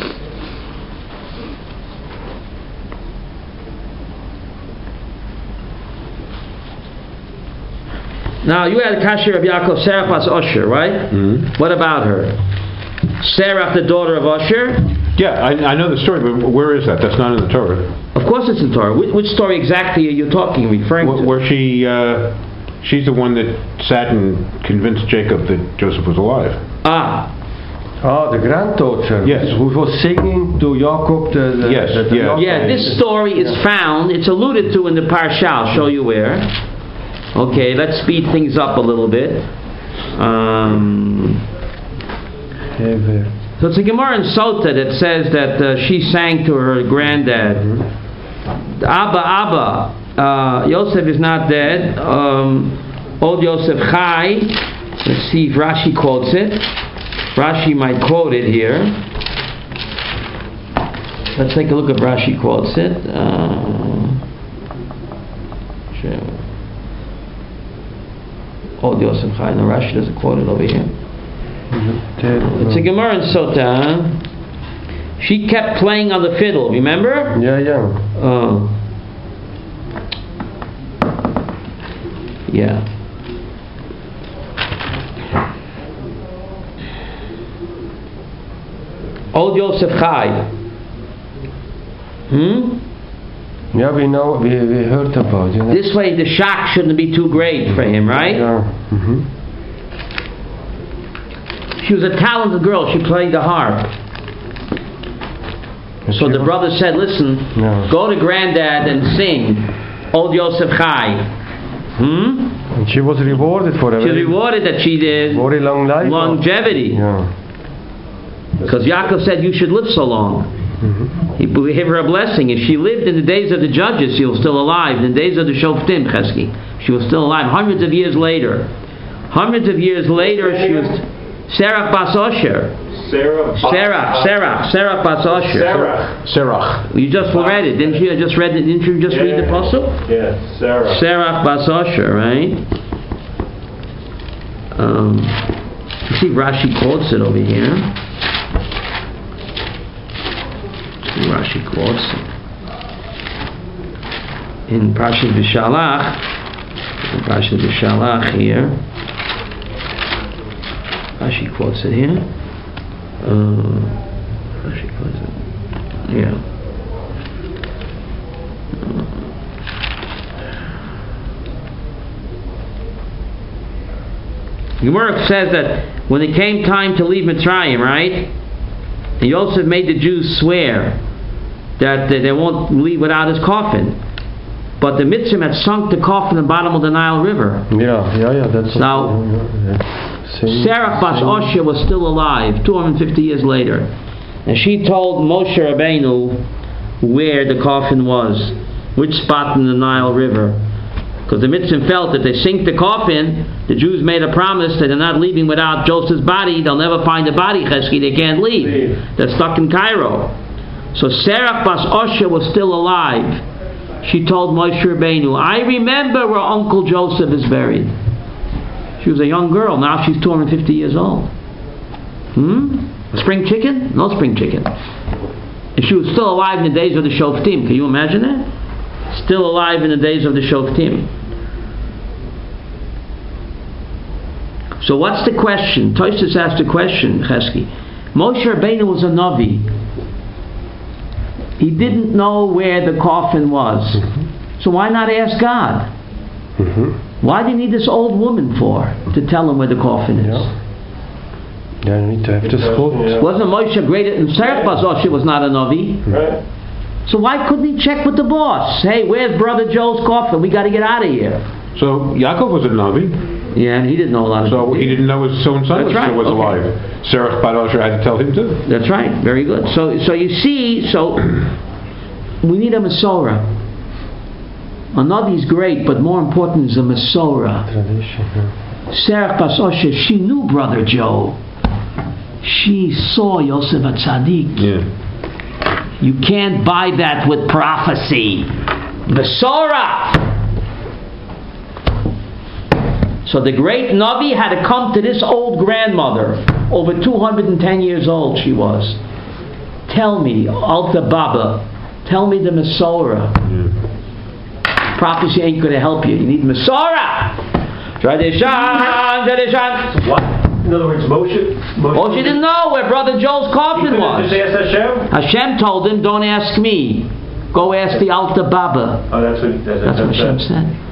Now, you had Kasher of Yaakov, Sarah Pas Usher, right? Mm-hmm. What about her? Sarah, the daughter of Usher? Yeah, I, I know the story, but where is that? That's not in the Torah. Of course it's in the Torah. Which, which story exactly are you talking, referring where, to? Where she, uh, she's the one that sat and convinced Jacob that Joseph was alive. Ah. Ah, the granddaughter. Yes. Who was singing to Jacob the... the yes, the, the yeah. Yeah, this story is found, it's alluded to in the Parsha. I'll show you where. Okay, let's speed things up a little bit. Um... So it's a Gemara in Sota that says that uh, she sang to her granddad, mm-hmm. Abba, Abba, uh, Yosef is not dead, um, old Yosef Chai. Let's see if Rashi quotes it. Rashi might quote it here. Let's take a look if Rashi quotes it. Uh, old Yosef Chai. No, Rashi doesn't quote it over here. It's a Gemara in Sota. She kept playing on the fiddle, remember? Yeah, yeah. Oh. Yeah. Old Yosef Chai. Hmm? Yeah, we know, we, we heard about it. This way the shock shouldn't be too great for him, right? Yeah. Mm-hmm. She was a talented girl. She played the harp. So the brother said, listen, No. go to granddad and sing Old Yosef Chai. Hmm? And she was rewarded for a She was very, rewarded that she did very long life. longevity. Yeah. Because Yaakov said you should live so long. Mm-hmm. He gave her a blessing. If she lived in the days of the judges, she was still alive. In the days of the Shoftim, Chesky, she was still alive. Hundreds of years later. Hundreds of years later, she was Serach Bas Osher. Sarah. Serach, Serach, Serach Bas Osher. Sarah. Serach. You just read it, didn't you? I just read it. Didn't you just read the puzzle? Yeah, Sarah. Serach Bas Osher, right? Um, you see, Rashi quotes it over here. See, Rashi quotes it in Parashat V'Shalach. In Parashat V'Shalach here. Rashi quotes it here. Uh, Rashi quotes it. Yeah. Gemara says that when it came time to leave Mitzrayim, right? And Yosef made the Jews swear that they won't leave without his coffin. But the Mitzrim had sunk the coffin in the bottom of the Nile River. Yeah, yeah, yeah. That's Now, yeah. Serach Bas Osher was still alive two hundred fifty years later. And she told Moshe Rabbeinu where the coffin was, which spot in the Nile River. Because the Mitzvah felt that they sink the coffin, the Jews made a promise that they're not leaving without Joseph's body. They'll never find the body, Chesky. They can't leave. They're stuck in Cairo. So Serach Bas Osher was still alive. She told Moshe Rabbeinu, I remember where Uncle Joseph is buried. She was a young girl. Now she's two hundred fifty years old. Hmm? Spring chicken? No spring chicken. And she was still alive in the days of the Shoftim. Can you imagine that? Still alive in the days of the Shoftim. So what's the question? Tosfos asked the question, Chesky. Moshe Rabbeinu was a Navi. He didn't know where the coffin was. Mm-hmm. So why not ask God? Mm-hmm. Why do you need this old woman for? To tell him where the coffin is. Yeah. Yeah, you need to have this quote. Yeah. Wasn't Moshe great at Serach Bas Osher was not a Navi? Right. So why couldn't he check with the boss? Hey, where's Brother Joe's coffin? We got to get out of here. So Yaakov was a Navi. Yeah, and he didn't know a lot of So he didn't know his own son was, That's right. was Okay. alive. Serach Bas Osher had to tell him too. That's right. Very good. So, so you see, so we need a Masorah. A Navi is great, but more important is a Masorah. Tradition. Yeah. Serach Bas Osher, she knew Brother Joe. She saw Yosef HaTzadik. Yeah. You can't buy that with prophecy. Masorah. So the great Navi had to come to this old grandmother, over two hundred ten years old she was. Tell me, Alta Baba, tell me the Masorah. Yeah. Prophecy ain't going to help you. You need Masorah. Tradition, tradition. What? In other words, Moshe. Moshe, Moshe didn't know where Brother Joe's he coffin couldn't was. just ask Hashem. Hashem told him, don't ask me. Go ask the Alta Baba. Oh, that's what. That, That's what that, Hashem that. said.